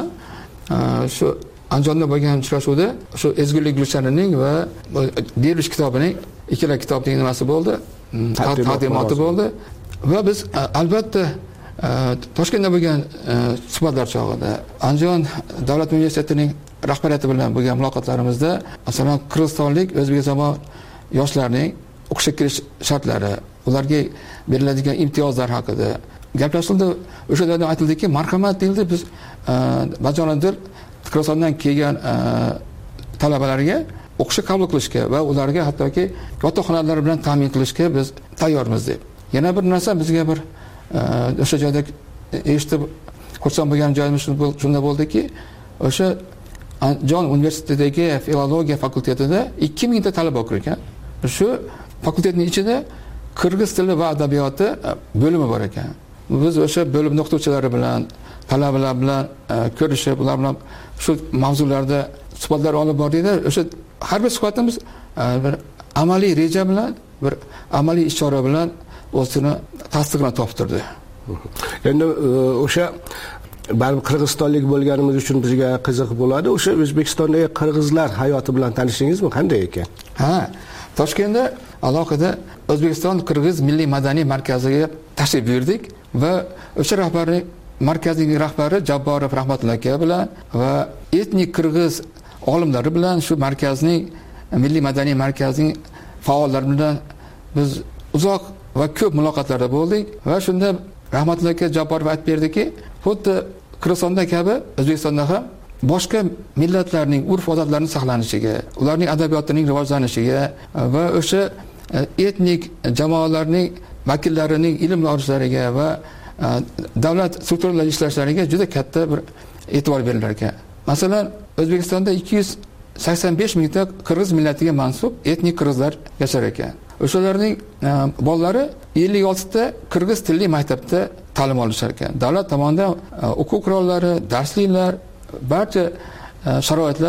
Shu Andijonda bo'lgan uchrashuvda shu Ezgulik Gulshanining va Dervish kitobining ikkala kitobning nimasi bo'ldi? Taqdimoti bo'ldi. Va biz albatta Toshkentda bo'lgan suhbatlar chog'ida Andijon davlat universitetining rahbariyati bilan bo'lgan muloqotlarimizda masalan qirg'izistonlik o'zbekiston yoshlarning o'qishga kirish shartlari, ularga beriladigan imtiyozlar haqida gaplashildi. O'sha joyda aytildiki, marhamat deyildi, biz bajonidil Qirg'izistondan kelgan talabalarga o'qishga qabul qilishga va ularga hattoki yotoqxonalar bilan ta'min qilishga biz tayyormiz deb. Yana bir narsa bizga bir o'sha joyda eshitib xursand bo'lgan joyimiz shunda bo'ldiki, o'sha Andijon universitetidagi filologiya fakultetida 2000 ta talaba o'qir ekan. Shu fakultetning ichida qirg'iz tili va adabiyoti bo'limi bor ekan. Biz o'sha bo'lim o'qituvchilari bilan, talabalar bilan ko'rishib, ular bilan shu mavzularda suhbatlar olib bordikda, o'sha har bir suhbatimiz bir amaliy reja bilan, bir amaliy ishora bilan o'zini tasdig'ini toptirdi. Endi o'sha baribir qirg'izistonlik bo'lganimiz uchun bizga qiziq bo'ladi. O'sha O'zbekistondagi qirg'izlar hayoti bilan tanishdingizmi? Qanday ekan? Ha, Toshkentda alohida O'zbekiston Qirg'iz milliy madaniy markaziga tashrif buyurdik va o'sha rahbarning markazning rahbari Jabborov rahmatulloh aka bilan va etnik qirg'iz olimlari bilan shu markazning milliy madaniy markazining faollari bilan biz uzoq va ko'p muloqotlarda bo'ldik va shunda rahmatulloh aka Jabborov aytib berdiki, xuddi Qirg'izistonda kabi O'zbekistonda ham boshqa millatlarning urf-odatlarini saqlanishiga, ularning adabiyotining rivojlanishiga va o'sha etnik jamoalarning vakillarining ilm olishlariga va davlat strukturalari ishlashlariga juda katta bir e'tibor berilar ekan. Masalan, O'zbekistonda 285 mingta qirg'iz millatiga mansub etnik qirg'izlar yashar ekan. O'shalarning bolalari 56 ta qirg'iz tilli maktabda ta'lim olishar ekan. Davlat tomonidan o'quv qurollari, darsliklar, barcha sharoitlar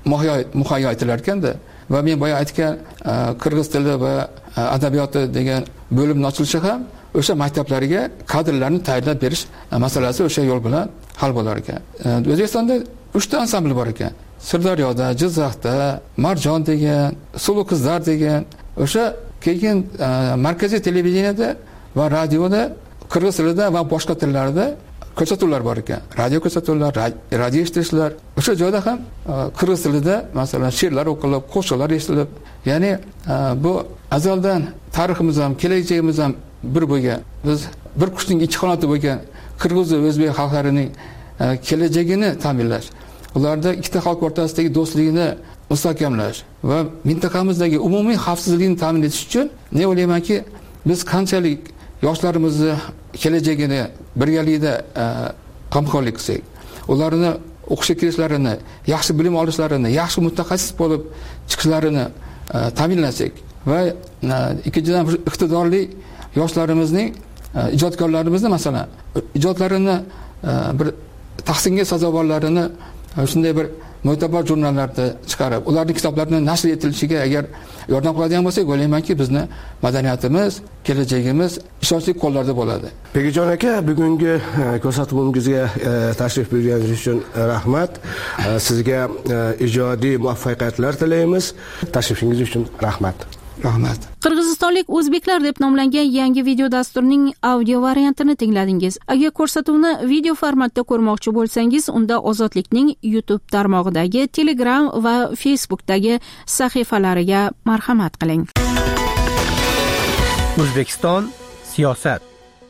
muhayyo etilar ekanda. Va men boya aytgan qirg'iz tili va adabiyoti degan bo'limni ochilishi ham o'sha maktablarga kadrlarni tayyorlab berish masalasi o'sha yo'l bilan hal bo'lar ekan. O'zbekistonda 3 ta ansambl bor ekan. Sirdaryoda, Jizzaxda, Marjon degan, Sulu qizlar degan, o'sha keyin markaziy televideniyada va radioda qirg'iz tilida va boshqa tillarda ko'rsatuvlar bor ekan. Radio ko'rsatuvlar, radio eshitishlar. O'sha joyda ham qirg'iz tilida masalan she'rlar o'qilib, qo'shiqlar eshitilib, ya'ni bu azaldan tariximiz ham, kelajagimiz ham bir bo'lgan. Biz bir qushning ikki qanoti bo'lgan qirg'iz va o'zbek xalqlarining kelajagini ta'minlash, ularda ikkita xalq o'rtasidagi do'stlikni mustahkamlash va mintaqamizdagi umumiy xavfsizlikni ta'min etish uchun men o'ylaymanki, biz qanchalik yoshlarimizni kelajagini birgalikda g'amxo'rlik qilsak, ularni o'qishga kirishlarini, yaxshi bilim olishlarini, yaxshi mutaxassis bo'lib chiqishlarini ta'minlasak va ikkinchidan iqtidorli yoshlarimizning, ijodkorlarimizni masalan ijodlarini bir tahsinga sazovorlarini shunday bir mo'tabar jurnallarda chiqarib, ularning kitoblarini nashr etilishiga agar yordam qiladigan bo'lsak, o'ylaymanki, bizni madaniyatimiz, kelajagimiz ishonchli qo'llarda bo'ladi. Begijon aka, bugungi ko'rsatuvimizga tashrif buyurganingiz uchun rahmat. Sizga ijodiy muvaffaqiyatlar tilaymiz. Tashrifingiz uchun rahmat. Rahmat. Qirg'izistonlik o'zbeklar deb nomlangan yangi video dasturning audio variantini tingladingiz. Agar ko'rsatuvni video formatda ko'rmoqchi bo'lsangiz, unda Ozodlikning YouTube tarmog'idagi, Telegram va Facebookdagi sahifalariga marhamat qiling. O'zbekiston siyosat.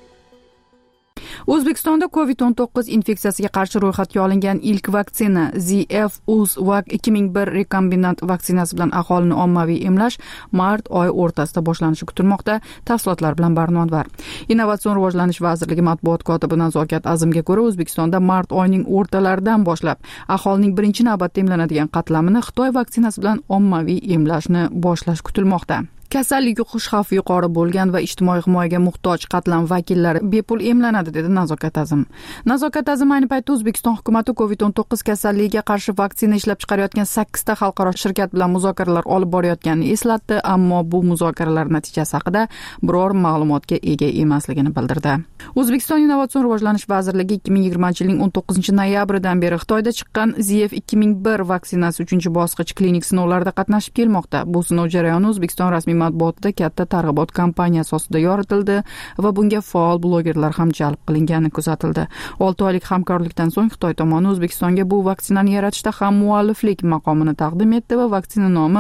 O'zbekistonda COVID-19 infeksiyasiga qarshi ro'yxatga olingan ilk vaksina ZF-UZ-VAC 2001 rekombinant vaksinasi bilan aholini ommaviy emlash mart oyi o'rtasida boshlanishi kutilmoqda. Tafsilotlar bilan Barnodvar. Innovatsion rivojlanish vazirligi matbuot kotibi Nazokat Azimga ko'ra, O'zbekistonda mart oyining o'rtalaridan boshlab aholining birinchi navbatda emlanadigan qatlamini Xitoy vaksinasi bilan ommaviy emlashni boshlash kutilmoqda. Kasallik yuqish xavfi yuqori bo'lgan va ijtimoiy himoyaga muhtoj qatlam vakillari bepul emlanadi, dedi Nazokat Azim. Nazokat Azim ayni paytda O'zbekiston hukumati COVID-19 kasalligiga qarshi vaksina ishlab chiqarayotgan 8 ta xalqaro shirkat bilan muzokaralar olib borayotganini eslatdi, ammo bu muzokaralar natijasi haqida biror ma'lumotga ega emasligini bildirdi. O'zbekiston Innovatsion rivojlanish vazirligi 2020-yilning 19-noyabridan beri Xitoyda chiqqan ZF-2001 vaksinasi 3-bosqich klinik sinovlarida qatnashib kelmoqda. Bu sinov jarayoni O'zbekiston rasmiy matbuotida katta targ'ibot kampaniyasi ostida yoritildi va bunga faol blogerlar ham jalb qilingani kuzatildi. 6 oylik hamkorlikdan so'ng Xitoy tomoni O'zbekistonga bu vaksinani yaratishda ham mualliflik maqomini taqdim etdi va vaksina nomi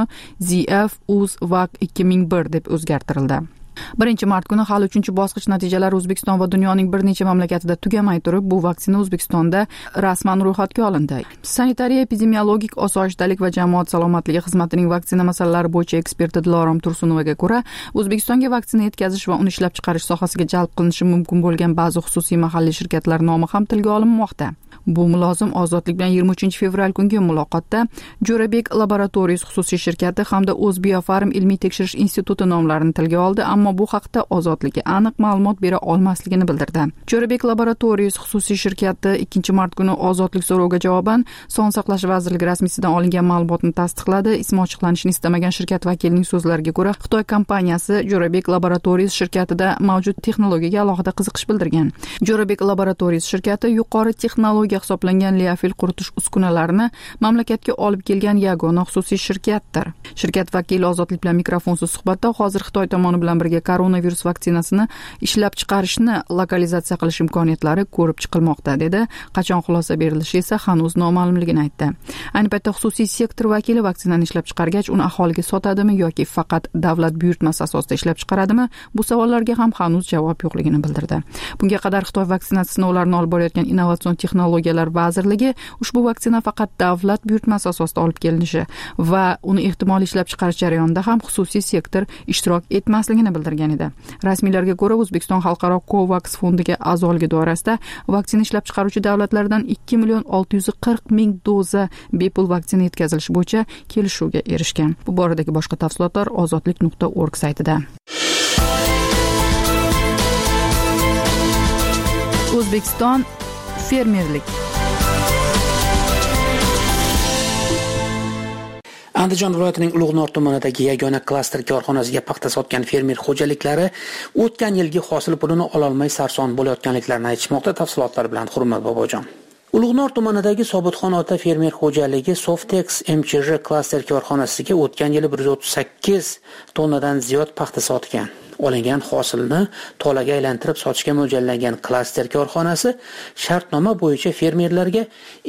ZF-UZ-VAC 2001 deb o'zgartirildi. 1-mart kuni hali 3-bosqich natijalari O'zbekiston va dunyoning bir necha mamlakatida tugamay turib, bu vaksina O'zbekistonda rasman ro'yxatga olindi. Sanitariya, epidemiologik osoyishtalik va jamoat salomatligi xizmatining vaksina masalalari bo'yicha eksperti Dilorom Tursunovaga ko'ra, O'zbekistonga vaksina yetkazish va uni ishlab chiqarish sohasiga jalb qilinishi mumkin bo'lgan ba'zi xususiy mahalliy shirkatlar nomi ham tilga olinmoqda. Bu mulozim Ozodlik bilan 23-fevral kungi muloqotda Jo'rabek Laboratoriyasi xususiy shirkati hamda O'zbiofarm ilmiy tekshirish instituti nomlarini tilga oldi, ammo bu haqda Ozodlikka aniq ma'lumot bera olmasligini bildirdi. Jo'rabek Laboratoriyasi xususiy shirkati 2-mart kuni Ozodlik so'roviga javoban Sog'liqni saqlash vazirligi rasmiysidan olingan ma'lumotni tasdiqladi. Ismi ochiqlanishini istamagan shirkat vakilining so'zlariga ko'ra, Xitoy kompaniyasi Jo'rabek Laboratoriyasi shirkatida mavjud texnologiyaga alohida qiziqish bildirgan. Jo'rabek Laboratoriyasi shirkati yuqori texnologiya hisoblangan liofil quritish uskunalarini mamlakatga olib kelgan yagona xususiy shirkatdir. Shirkat vakili Ozodlik bilan mikrofonsiz suhbatda hozir Xitoy tomoni bilan birga koronavirus vaksinasini ishlab chiqarishni lokalizatsiya qilish imkoniyatlari ko'rib chiqilmoqda, dedi. Qachon xulosa berilishi esa hanuz noma'lumligini aytdi. Ayni paytda xususiy sektor vakili vaksinani ishlab chiqargach, uni aholiga sotadimi yoki faqat davlat buyurtmasi asosida ishlab chiqaradimi? Bu savollarga ham hanuz javob yo'qligini bildirdi. Bunga qadar Xitoy vaksinasi sinovlarini olib borayotgan Innovatsion texnologiyalar vazirligi ushbu vaksina faqat davlat buyurtmasi asosida olib kelinishi va uni ehtimoliy ishlab chiqarish jarayonida ham xususiy sektor ishtirok etmasligini bildirgan edi. Rasmiylarga ko'ra, O'zbekiston xalqaro COVAX fondiga a'zoligi doirasida vaksina ishlab chiqaruvchi davlatlardan 2,640,000 doza bepul vaksina yetkazilishi bo'yicha kelishuvga erishgan. Bu boradagi boshqa tafsilotlar ozodlik.org saytida. O'zbekiston fermerlik. Andijon viloyatining Ulug'nor tumanidagi yagona klaster korxonasiga paxta sotgan fermer xo'jaliklari o'tgan yilgi hosil pulini ololmay sarson bo'layotganliklarini aytishmoqda. Tafsilotlar bilan Hurmat Bobojon. Ulug'nor tumanidagi Sobitxon ota fermer xo'jaligi Softex MChJ klaster korxonasiga o'tgan yili 138 tonnadan ziyod paxta sotgan. Olingan hosilni tolaga aylantirib sotishga mo'ljallangan klaster korxonasi shartnoma bo'yicha fermerlarga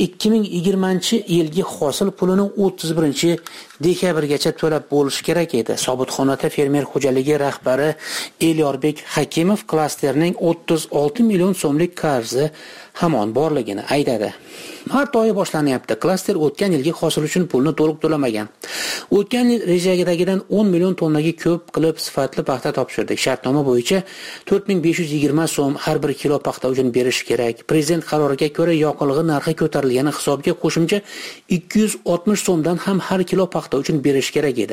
2020-yilgi hosil pulini 31-dekabrgacha to'lab bo'lish kerak edi. Sobitxon ota fermer xo'jaligi rahbari Elyorbek Hakimov klasterning 36 million so'mlik qarzi hamon borligini aytadi. Mart oyi boshlanyapti. Klaster o'tgan yilgi hosil uchun pulni to'liq to'lamagan. O'tgan yil rejadagidan 10 million tonnaga ko'p qilib sifatli paxta topshirdik. Shartnoma bo'yicha 4520 so'm har bir kilo paxta uchun berish kerak. Prezident qaroriga ko'ra yoqilg'i narxi ko'tarilgani hisobiga qo'shimcha 260 so'mdan ham har kilo paxta uchun berish kerak edi.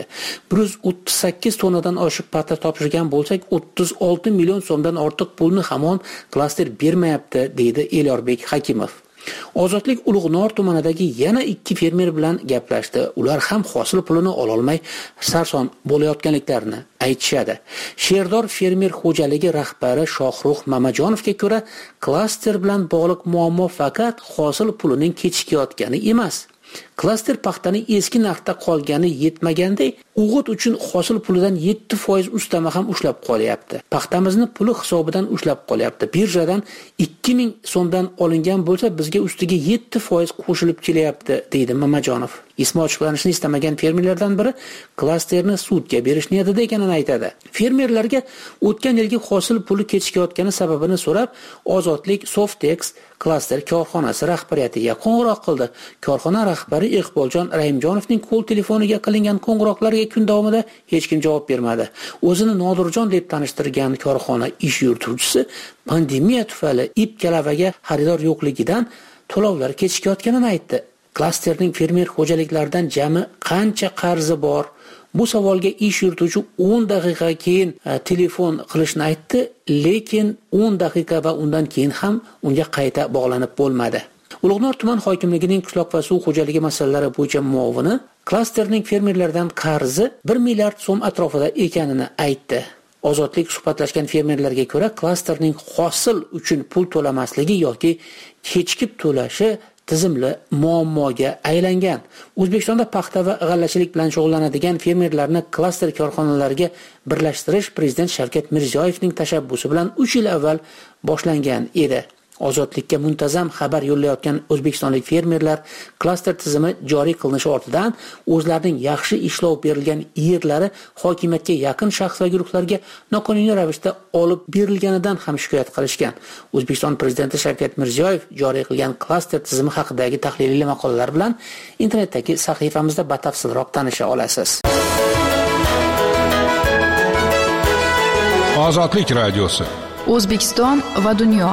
138 tonnadan oshiq paxta topshirgan bo'lsak, 36 million so'mdan ortiq pulni hamon klaster bermayapti, deydi Elyorbek Hakimov. Ozodlik Ulug'nor tumanidagi yana 2 fermer bilan gaplashdi. Ular ham hosil pulini ololmay sarson bo'layotganliklarini aytishadi. Sherdor fermer xo'jaligi rahbari Shohrux Mamajonovga ko'ra, klaster bilan bog'liq muammo faqat hosil pulining kechikayotgani emas. Klaster paxtaning eski narxda qolgani yetmaganda, o'g'it uchun hosil pulidan 7% ustama ham ushlab qolyapti. Paxtamizni puli hisobidan ushlab qolyapti. Birjadan 2000 so'mdan olingan bo'lsa, bizga ustiga 7% qo'shilib kelyapti, deydi Mamajonov. Ismi ochiqlanishini istamagan fermerlardan biri klasterni sudga berish niyatida ekanini aytadi. Fermerlarga o'tgan yilgi hosil puli kechikayotgani sababini so'rab, Ozodlik Softex klaster korxonasi rahbariyatiga qo'ng'iroq qildi. Korxona rahbari Iqboljon Rahimjonovning qo'l telefoniga qilingan qo'ng'iroqlarga kun davomida hech kim javob bermadi. O'zini Nodirjon deb tanishtirgan korxona ish yurituvchisi pandemiya tufayli ip kalavaga xaridor yo'qligidan to'lovlar kechikayotganini aytdi. Klasterning fermer xo'jaliklaridan jami qancha qarzi bor? Bu savolga ish yurituvchi 10 daqiqa keyin telefon qilishni aytdi, lekin 10 daqiqa va undan keyin ham unga qayta bog'lanib bo'lmadi. Ulug'nor tuman hokimligining qishloq va suv xo'jaligi masalalari bo'yicha muovini klasterning fermerlardan qarzi 1 milliard so'm atrofida ekanini aytdi. Ozodlik suhbatlashgan fermerlarga ko'ra, klasterning hosil uchun pul to'lamasligi yoki kechikib to'lashi tizimli muammoga aylangan. O'zbekistonda paxta va g'allachilik bilan shug'ullanadigan fermerlarni klaster korxonalariga birlashtirish Prezident Shavkat Mirziyoyevning tashabbusi bilan 3 yil avval boshlangan edi. Ozodlikka muntazam xabar yo'llayotgan o'zbekistonlik fermerlar klaster tizimi joriy qilinishi ortidan o'zlarining yaxshi ishlov berilgan yerlari hokimiyatga yaqin shaxs va guruhlarga noqonuniy ravishda olib berilganidan ham shikoyat qilishgan. O'zbekiston Prezidenti Shavkat Mirziyoyev joriy qilgan klaster tizimi haqidagi tahliliy maqolalar bilan internetdagi sahifamizda batafsilroq tanisha olasiz. Ozodlik radiosi. O'zbekiston va dunyo.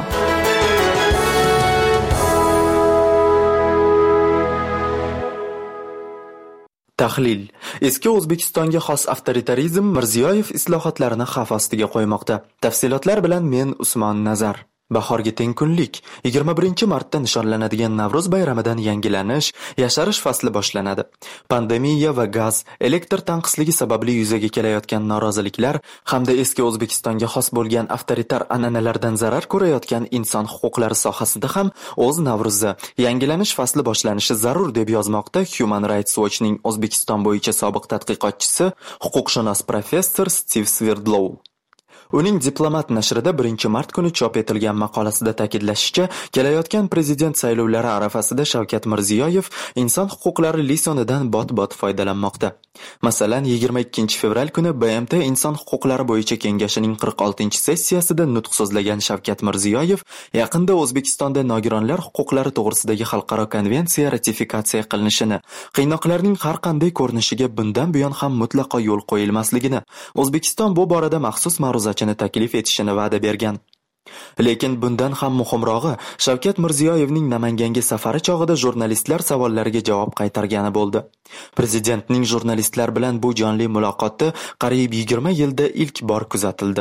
Tahlil. Eski O'zbekistonga xos avtoritarizm Mirziyoyev islohotlarini xavf ostiga qo'ymoqda. Tafsilotlar bilan men Usmon Nazar. Bahorgi teng kunlik 21-martda nishonlanadigan Navro'z bayramidan yangilanish, yasharish fasli boshlanadi. Pandemiya va gaz, elektr tanqisligi sababli yuzaga kelayotgan noroziliklar hamda eski O'zbekistonga xos bo'lgan avtoritar an'analardan zarar ko'rayotgan inson huquqlari sohasida ham o'z Navro'zi, yangilanish fasli boshlanishi zarur deb yozmoqda Human Rights Watch'ning O'zbekiston bo'yicha sobiq tadqiqotchisi, huquqshunos professor Steve Sverdlow. Uning Diplomat nashrida 1-mart kuni chop etilgan maqolasida ta'kidlashicha, kelayotgan prezident saylovlari arafasida Shavkat Mirziyoyev inson huquqlari lisonidan bot-bot foydalanmoqda. Masalan, 22-fevral kuni BMT Inson huquqlari bo'yicha kengashining 46-sessiyasida nutq so'zlagan Shavkat Mirziyoyev yaqinda O'zbekistonda nogironlar huquqlari to'g'risidagi xalqaro konvensiya ratifikatsiya qilinishini, qiynoqlarning har qanday ko'rinishiga bundan buyon ham mutlaqo yo'l qo'yilmasligini, O'zbekiston bu borada maxsus ma'ruzachini taklif etishini va'da bergan. Lekin bundan ham muhimrog'i, Shavkat Mirziyoyevning Namanganga safari chog'ida jurnalistlar savollariga javob qaytargani bo'ldi. Prezidentning jurnalistlar bilan bu jonli muloqoti qariyb 20 yilda ilk bor kuzatildi.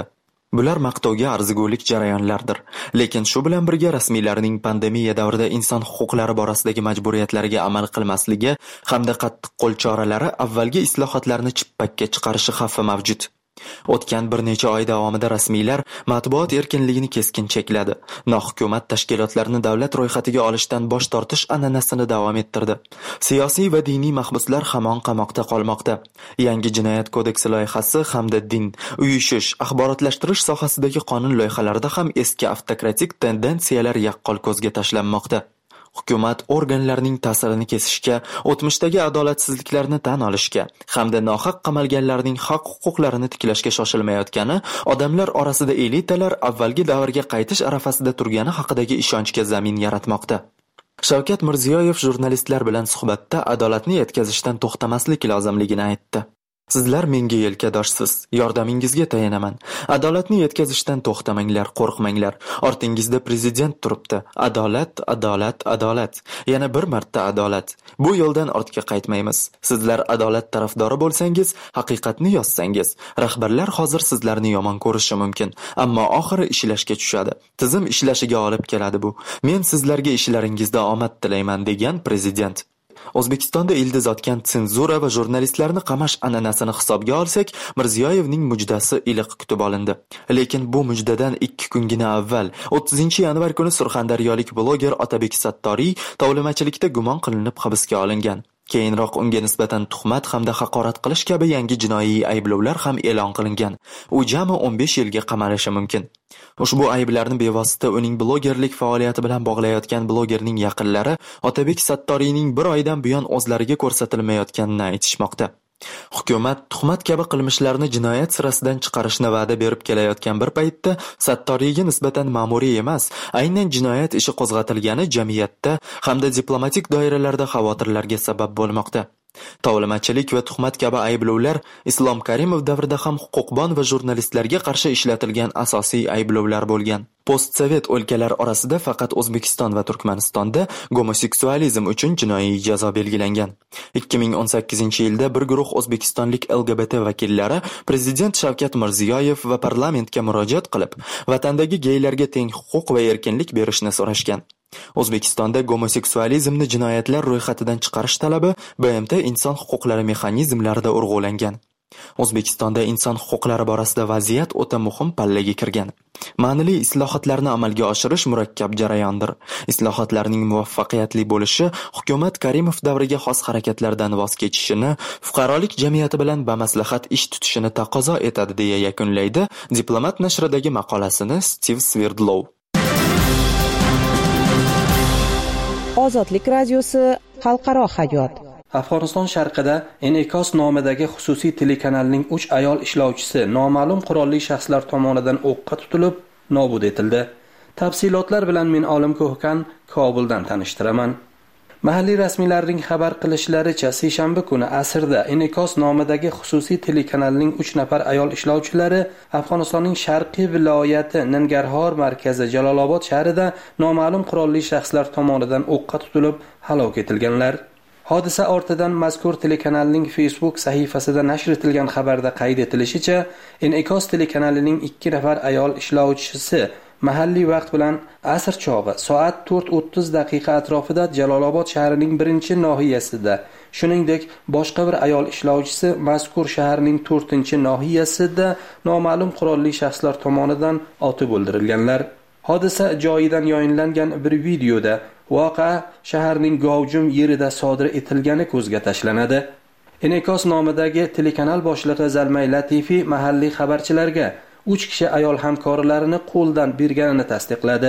Bular maqtovga arzigulik jarayonlardir. Lekin shu bilan birga rasmiylarning pandemiya davrida inson huquqlari borasidagi majburiyatlariga amal qilmasligi hamda qattiq qo'l choralari avvalgi islohotlarni chippakka chiqarishi xavfi mavjud. O'tgan bir necha oy davomida rasmiylar matbuot erkinligini keskin chekladi. Nohukumat tashkilotlarini davlat ro'yxatiga olishdan bosh tortish an'anasini davom ettirdi. Siyosiy va diniy mahbuslar hamon qamoqda qolmoqda. Yangi jinoyat kodeksi loyihasi hamda din, uyushish, axborotlashtirish sohasidagi qonun loyihalarida ham eski avtokratik tendensiyalar yaqqol ko'zga tashlanmoqda. Hukumat organlarining ta'sirini kesishga, o'tmishdagi adolatsizliklarni tan olishga hamda nohaq qamalganlarning haq-huquqlarini tiklashga shoshilmayotgani odamlar orasida elitalar avvalgi davrga qaytish arafasida turgani haqidagi ishonchga zamin yaratmoqda. Shavkat Mirziyoyev jurnalistlar bilan suhbatda adolatni yetkazishdan to'xtamaslik lozimligini aytdi. Sizlar menga yelkadoshsiz, yordamingizga tayinaman. Adolatni yetkazishdan to'xtamanglar, qo'rqmanglar. Ortingizda prezident turibdi. Adolat, adolat, adolat. Yana bir marta adolat. Bu yo'ldan ortga qaytmaymiz. Sizlar adolat tarafdori bo'lsangiz, haqiqatni yozsangiz, rahbarlar hozir sizlarni yomon ko'rishi mumkin, ammo oxiri ishlashga tushadi. Tizim ishlashiga olib keladi bu. Men sizlarga ishlaringizda omad tilayman degan prezident. O'zbekistonda ildiz otgan senzura va jurnalistlarni qamash an'anasini hisobga olsak, Mirziyoyevning mujdasi iliq kutib olindi. Lekin bu mujdadan 2 kungina avval, 30-yanvar kuni surxondaryolik bloger Otabek Sattoriy tovlamachilikda gumon qilinib hibsga olingan. Keyinroq unga nisbatan tuhmat hamda haqorat qilish kabi yangi jinoiy ayblovlar ham e'lon qilingan. U jami 15 yilga qamalishi mumkin. Ushbu ayblarni bevosita uning blogerlik faoliyati bilan bog'layotgan blogerning yaqinlari Otabek Sattoriyning 1 oydan buyon o'zlariga ko'rsatilmayotganini aytishmoqda. Hukumat tuhmat kabi qilmishlarni jinoyat sirasidan chiqarishni va'da berib kelayotgan bir paytda Sattoriyga nisbatan ma'muriy emas, aynan jinoyat ishi qo'zg'atilgani jamiyatda hamda diplomatik doiralarda xavotirlarga sabab bo'lmoqda. Tovlamachilik va tuhmat kabi ayblovlar Islom Karimov davrida ham huquqbon va jurnalistlarga qarshi ishlatilgan asosiy ayblovlar bo'lgan. Postsovet o'lkalar orasida faqat O'zbekiston va Turkmanistonda gomoseksualizm uchun jinoiy jazo belgilangan. 2018-yilda bir guruh o'zbekistonlik LGBT vakillari prezident Shavkat Mirziyoyev va parlamentga murojaat qilib, vatandagi geylarga teng huquq va erkinlik berishni so'rashgan. O'zbekistonda gomoseksualizmni jinoyatlar ro'yxatidan chiqarish talabi BMT inson huquqlari mexanizmlarida urg'ulangan. O'zbekistonda inson huquqlari borasida vaziyat o'ta muhim pallaga kirgan. Ma'nili islohotlarni amalga oshirish murakkab jarayondir. Islohotlarning muvaffaqiyatli bo'lishi hukumat Karimov davriga xos harakatlardan voz kechishini, fuqarolik jamiyati bilan bamaslahat ish tutishini taqozo etadi deya yakunlaydi Diplomat nashridagi maqolasini Stiv Sverdlov. Ozodlik radiosi xalqaro hayot. Afg'oniston sharqida Enekos nomidagi xususiy telekanalning 3 ayol ishlovchisi noma'lum qurolli shaxslar tomonidan o'qqa tutilib, nobud etildi. Tafsilotlar bilan men Olim Ko'hkan Kobuldan tanishtiraman. Mahalliy rasmiylarning xabar qilishlaricha, seshanba kuni asrda Enekos nomidagi xususiy telekanalning 3 nafar ayol ishlovchilari Afg'onistonning sharqiy viloyati Nangarhor markazi Jalolobod shahrida noma'lum qurolli shaxslar tomonidan o'qqa tutilib halok etilganlar. Hodisa ortidan mazkur telekanalning Facebook sahifasida nashr etilgan xabarda qayd etilishicha, Enekos telekanalining 2 nafar ayol ishlovchisi mahalliy vaqt bilan asr chog'i soat 4:30 atrofida Jalolobod shahrining 1-nohiyasida, shuningdek boshqa bir ayol ishlovchisi mazkur shaharning 4-nohiyasida noma'lum qurolli shaxslar tomonidan otib o'ldirilganlar. Hodisa joyidan yayinlangan bir videoda voqea shaharning Gavjum yerida sodir etilgani ko'zga tashlanadi. Enekos nomidagi telekanal boshlig'i Zalmay Latifi mahalliy xabarchilarga 3 kishi ayol hamkorlarini qo'ldan berganini tasdiqladi.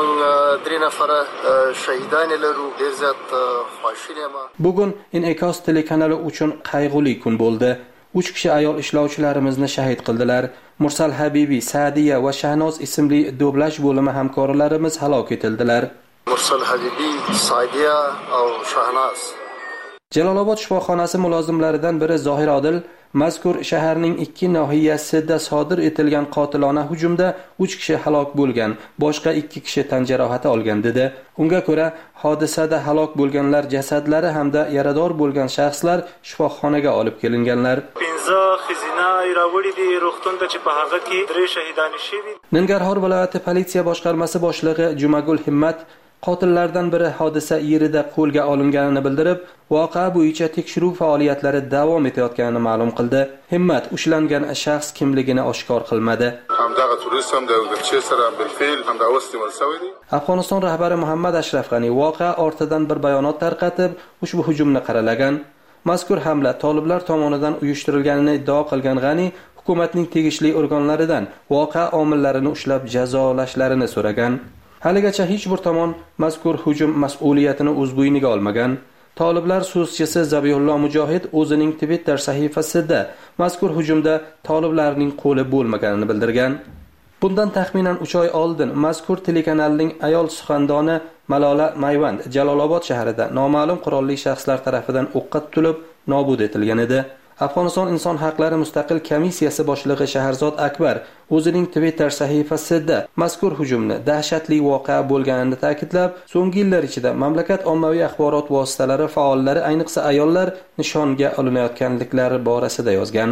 Bugun Enekos telekanali uchun qayg'uli kun bo'ldi. 3 kishi ayol ishlovchilarimizni shahid qildilar. Mursal Habibi, Saadiya va Shahnoz ismli dublaj bo'limi hamkorlarimiz halok etildilar. Mursal Habibi, Saadiya va Shahnoz. Jalolobod shifoxonasi mulozimlaridan biri Zohir Odil mazkur shaharning 2 nohiyasida sodir etilgan qotilona hujumda 3 kishi halok bo'lgan, boshqa 2 kishi tan jarohati olgan dedi. Unga ko'ra, hodisada halok bo'lganlar jasadlari hamda yarador bo'lgan shaxslar shifoxonaga olib kelinganlar. زه خزینه راوړې دي روغتون ته چې په هغه کې 3 شهیدان شوي. Nangarhor viloyati politsiya boshqarmasi boshlig'i Jumagul Himmat qotillardan biri hodisa yerida qo'lga olinganini bildirib, voqea bo'yicha tekshiruv faoliyatlari davom etayotganini ma'lum qildi. Himmat ushlangan shaxs kimligini oshkor qilmadi. Afg'oniston rahbari Muhammad Ashraf G'ani voqea ortidan bir bayonot tarqatib, ushbu hujumni qaralagan. Mazkur hamla toliblar tomonidan uyushtirilganini iddao qilgan G'ani hukumatning tegishli organlaridan voqea omillarini ushlab jazolashlarini so'ragan. Haligacha hech bir tomon mazkur hujum mas'uliyatini o'z bo'yniga olmagan. Toliblar so'zchisi Zabihullo Mujohid o'zining Twitter sahifasida mazkur hujumda toliblarning qo'li bo'lmaganini bildirgan. Bundan taxminan 3 oy oldin mazkur telekanalning ayol suxandoni Malola Mayvand Jalolobod shahrida noma'lum qurolli shaxslar tomonidan o'qqa tutilib nobud etilgan edi. Afg'oniston inson haqlari mustaqil komissiyasi boshlig'i Shaharzod Akbar o'zining Twitter sahifasida mazkur hujumni dahshatli voqea bo'lganini ta'kidlab, so'nggi yillar ichida mamlakat ommaviy axborot vositalari faollari, ayniqsa ayollar nishonga olinayotganliklari borasida yozgan.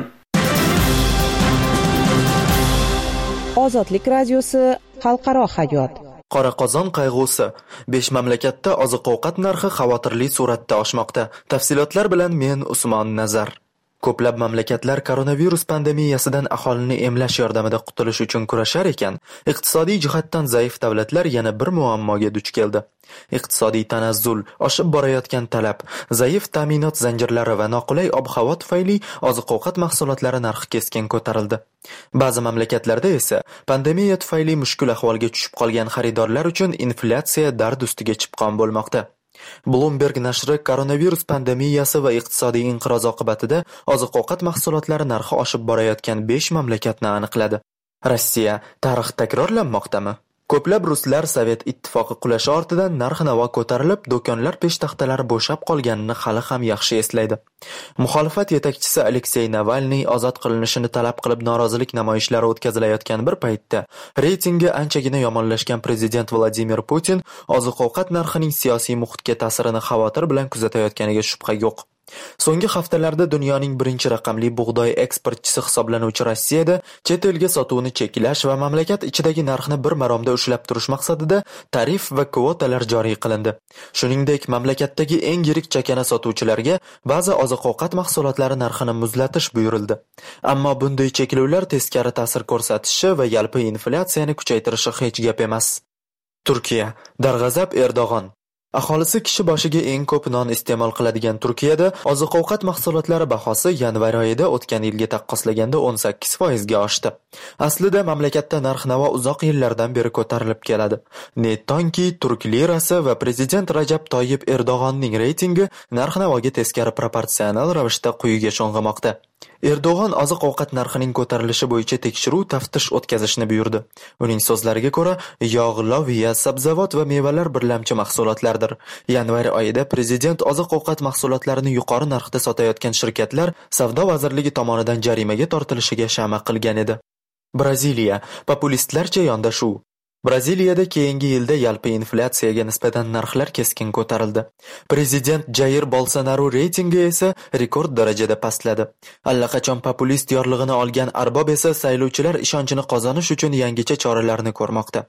Ozodlik radiosi xalqaro hayot. Qoraqozon qayg'usi. 5 mamlakatda oziq-ovqat narxi xavotirli suratda oshmoqda. Tafsilotlar bilan men Usmon Nazar. Ko'plab mamlakatlar koronavirus pandemiyasidan aholini emlash yordamida qutulish uchun kurashar ekan, iqtisodiy jihatdan zaif davlatlar yana bir muammoga duch keldi. Iqtisodiy tanazzul, oshib borayotgan talab, zaif ta'minot zanjirlari va noqulay ob-havo tufayli oziq-ovqat mahsulotlari narxi keskin ko'tarildi. Ba'zi mamlakatlarda esa pandemiya tufayli mushkul ahvolga tushib qolgan xaridorlar uchun inflyatsiya dard ustiga chipqon bo'lmoqda. Bloomberg nashri koronavirus pandemiyasi va iqtisodiy inqiroz oqibatida oziq-ovqat mahsulotlari narxi oshib borayotgan 5 mamlakatni aniqladi. Rossiya tarix takrorlanmoqdami? Ko'plab ruslar Sovet ittifoqi qulashi ortidan narx-navo ko'tarilib, do'konlar peshtaxtalari bo'shab qolganini hali ham yaxshi eslaydi. Muxolifat yetakchisi Aleksey Navalniy ozod qilinishini talab qilib norozilik namoyishlari o'tkazilayotgan bir paytda reytingi anchagina yomonlashgan prezident Vladimir Putin oziq-ovqat narxining siyosiy muhitga ta'sirini xavotir bilan kuzatayotganiga shubha yo'q. So'nggi haftalarda dunyoning birinchi raqamli bug'doy eksportchisi hisoblanuvchi Rossiyada chet elga sotuvni cheklash va mamlakat ichidagi narxni bir maromda ushlab turish maqsadida tarif va kvotalar joriy qilindi. Shuningdek, mamlakatdagi eng yirik chakana sotuvchilarga ba'zi oziq-ovqat mahsulotlari narxini muzlatish buyurildi. Ammo bunday cheklovlar teskari ta'sir ko'rsatishi va yalpi inflyatsiyani kuchaytirishi hech gap emas. Turkiya darg'azab Erdo'g'on. Aholisi kishi boshiga eng ko'p non iste'mol qiladigan Turkiyada oziq-ovqat mahsulotlari bahosi yanvar oyida o'tgan yilga taqqoslaganda 18% ga oshdi. Aslida mamlakatda narx-navo uzoq yillardan beri ko'tarilib keladi. Nettonki turk lirasi va prezident Rajab Toyyib Erdo'g'onning reytingi narx-navoga teskari proporsional ravishda quyiga sho'ng'imoqda. Erdo'g'on oziq-ovqat narxining ko'tarilishi bo'yicha tekshiruv taftish o'tkazishni buyurdi. Uning so'zlariga ko'ra, yog', loviya, sabzavot va mevalar birlamchi mahsulotlardir. Yanvar oyida prezident oziq-ovqat mahsulotlarini yuqori narxda sotayotgan shirkatlar savdo vazirligi tomonidan jarimaga tortilishiga shama qilgan edi. Braziliya populistlarcha yondashuv. Braziliyada keyingi yilda yalpi inflyatsiyaga nisbatan narxlar keskin ko'tarildi. Prezident Jair Bolsonaro reytingi esa rekord darajada pastladi. Allaqachon populist yorlig'ini olgan arbob esa saylovchilar ishonchini qozonish uchun yangicha choralarni ko'rmoqda.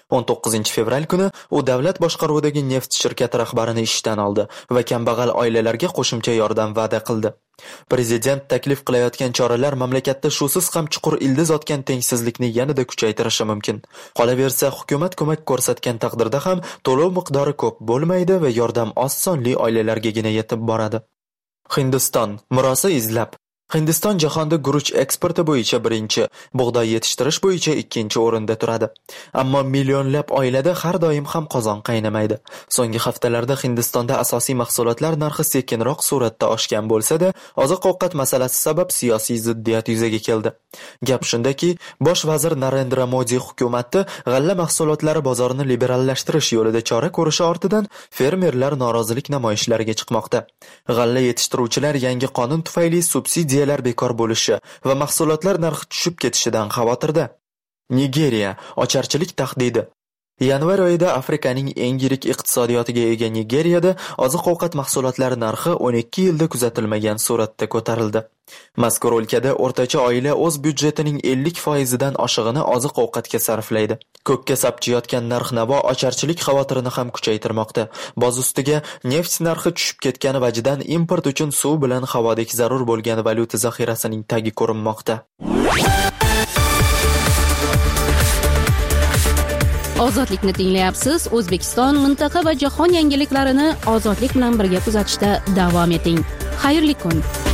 19 fevral kuni u davlat boshqaruvidagi neft shirkati rahbarini ishdan oldi va kambag'al oilalarga qo'shimcha yordam va'da qildi. Prezident taklif qilayotgan choralar mamlakatda shusiz ham chuqur ildiz otgan tengsizlikni yanada kuchaytirishi mumkin. Qolaversa, hukumat ko'mak ko'rsatgan taqdirda ham to'lov miqdori ko'p bo'lmaydi va yordam oz sonli oilalargagina yetib boradi. Hindiston murosa izlab. Hindiston jahonda guruch eksporti bo'yicha birinchi, bug'doy yetishtirish bo'yicha ikkinchi o'rinda turadi. Ammo millionlab oilada har doim ham qozon qaynamaydi. So'nggi haftalarda Hindistonda asosiy mahsulotlar narxi sekinroq suratda oshgan bo'lsa-da, oziq-ovqat masalasi sabab siyosiy ziddiyat yuzaga keldi. Gap shundaki, bosh vazir Narendra Modi hukumati g'alla mahsulotlari bozorini liberallashtirish yo'lida chora ko'rishi ortidan fermerlar norozilik namoyishlariga chiqmoqda. G'alla yetishtiruvchilar yangi qonun tufayli subsidiyalar bekor bo'lishi va mahsulotlar narxi tushib ketishidan xavotirda. Nigeriya ocharchilik tahdidi. Yanvar oyida Afrikaning eng yirik iqtisodiyotiga ega Nigeriyada oziq-ovqat mahsulotlari narxi 12 yilda kuzatilmagan sur'atda ko'tarildi. Mazkur o'lkada o'rtacha oila o'z byudjetining 50%dan oshig'ini oziq-ovqatga sarflaydi. Ko'kka sapchiyotgan narx-navo ocharchilik xavotirini ham kuchaytirmoqda. Boz ustiga neft narxi tushib ketgani vajidan import uchun suv bilan havodek zarur bo'lgan valyuta zaxirasining tagi ko'rinmoqda. Ozodlikni tinglayapsiz. O'zbekiston, mintaqa va jahon yangiliklarini ozodlik bilan birga kuzatishda davom eting. Xayrli kun.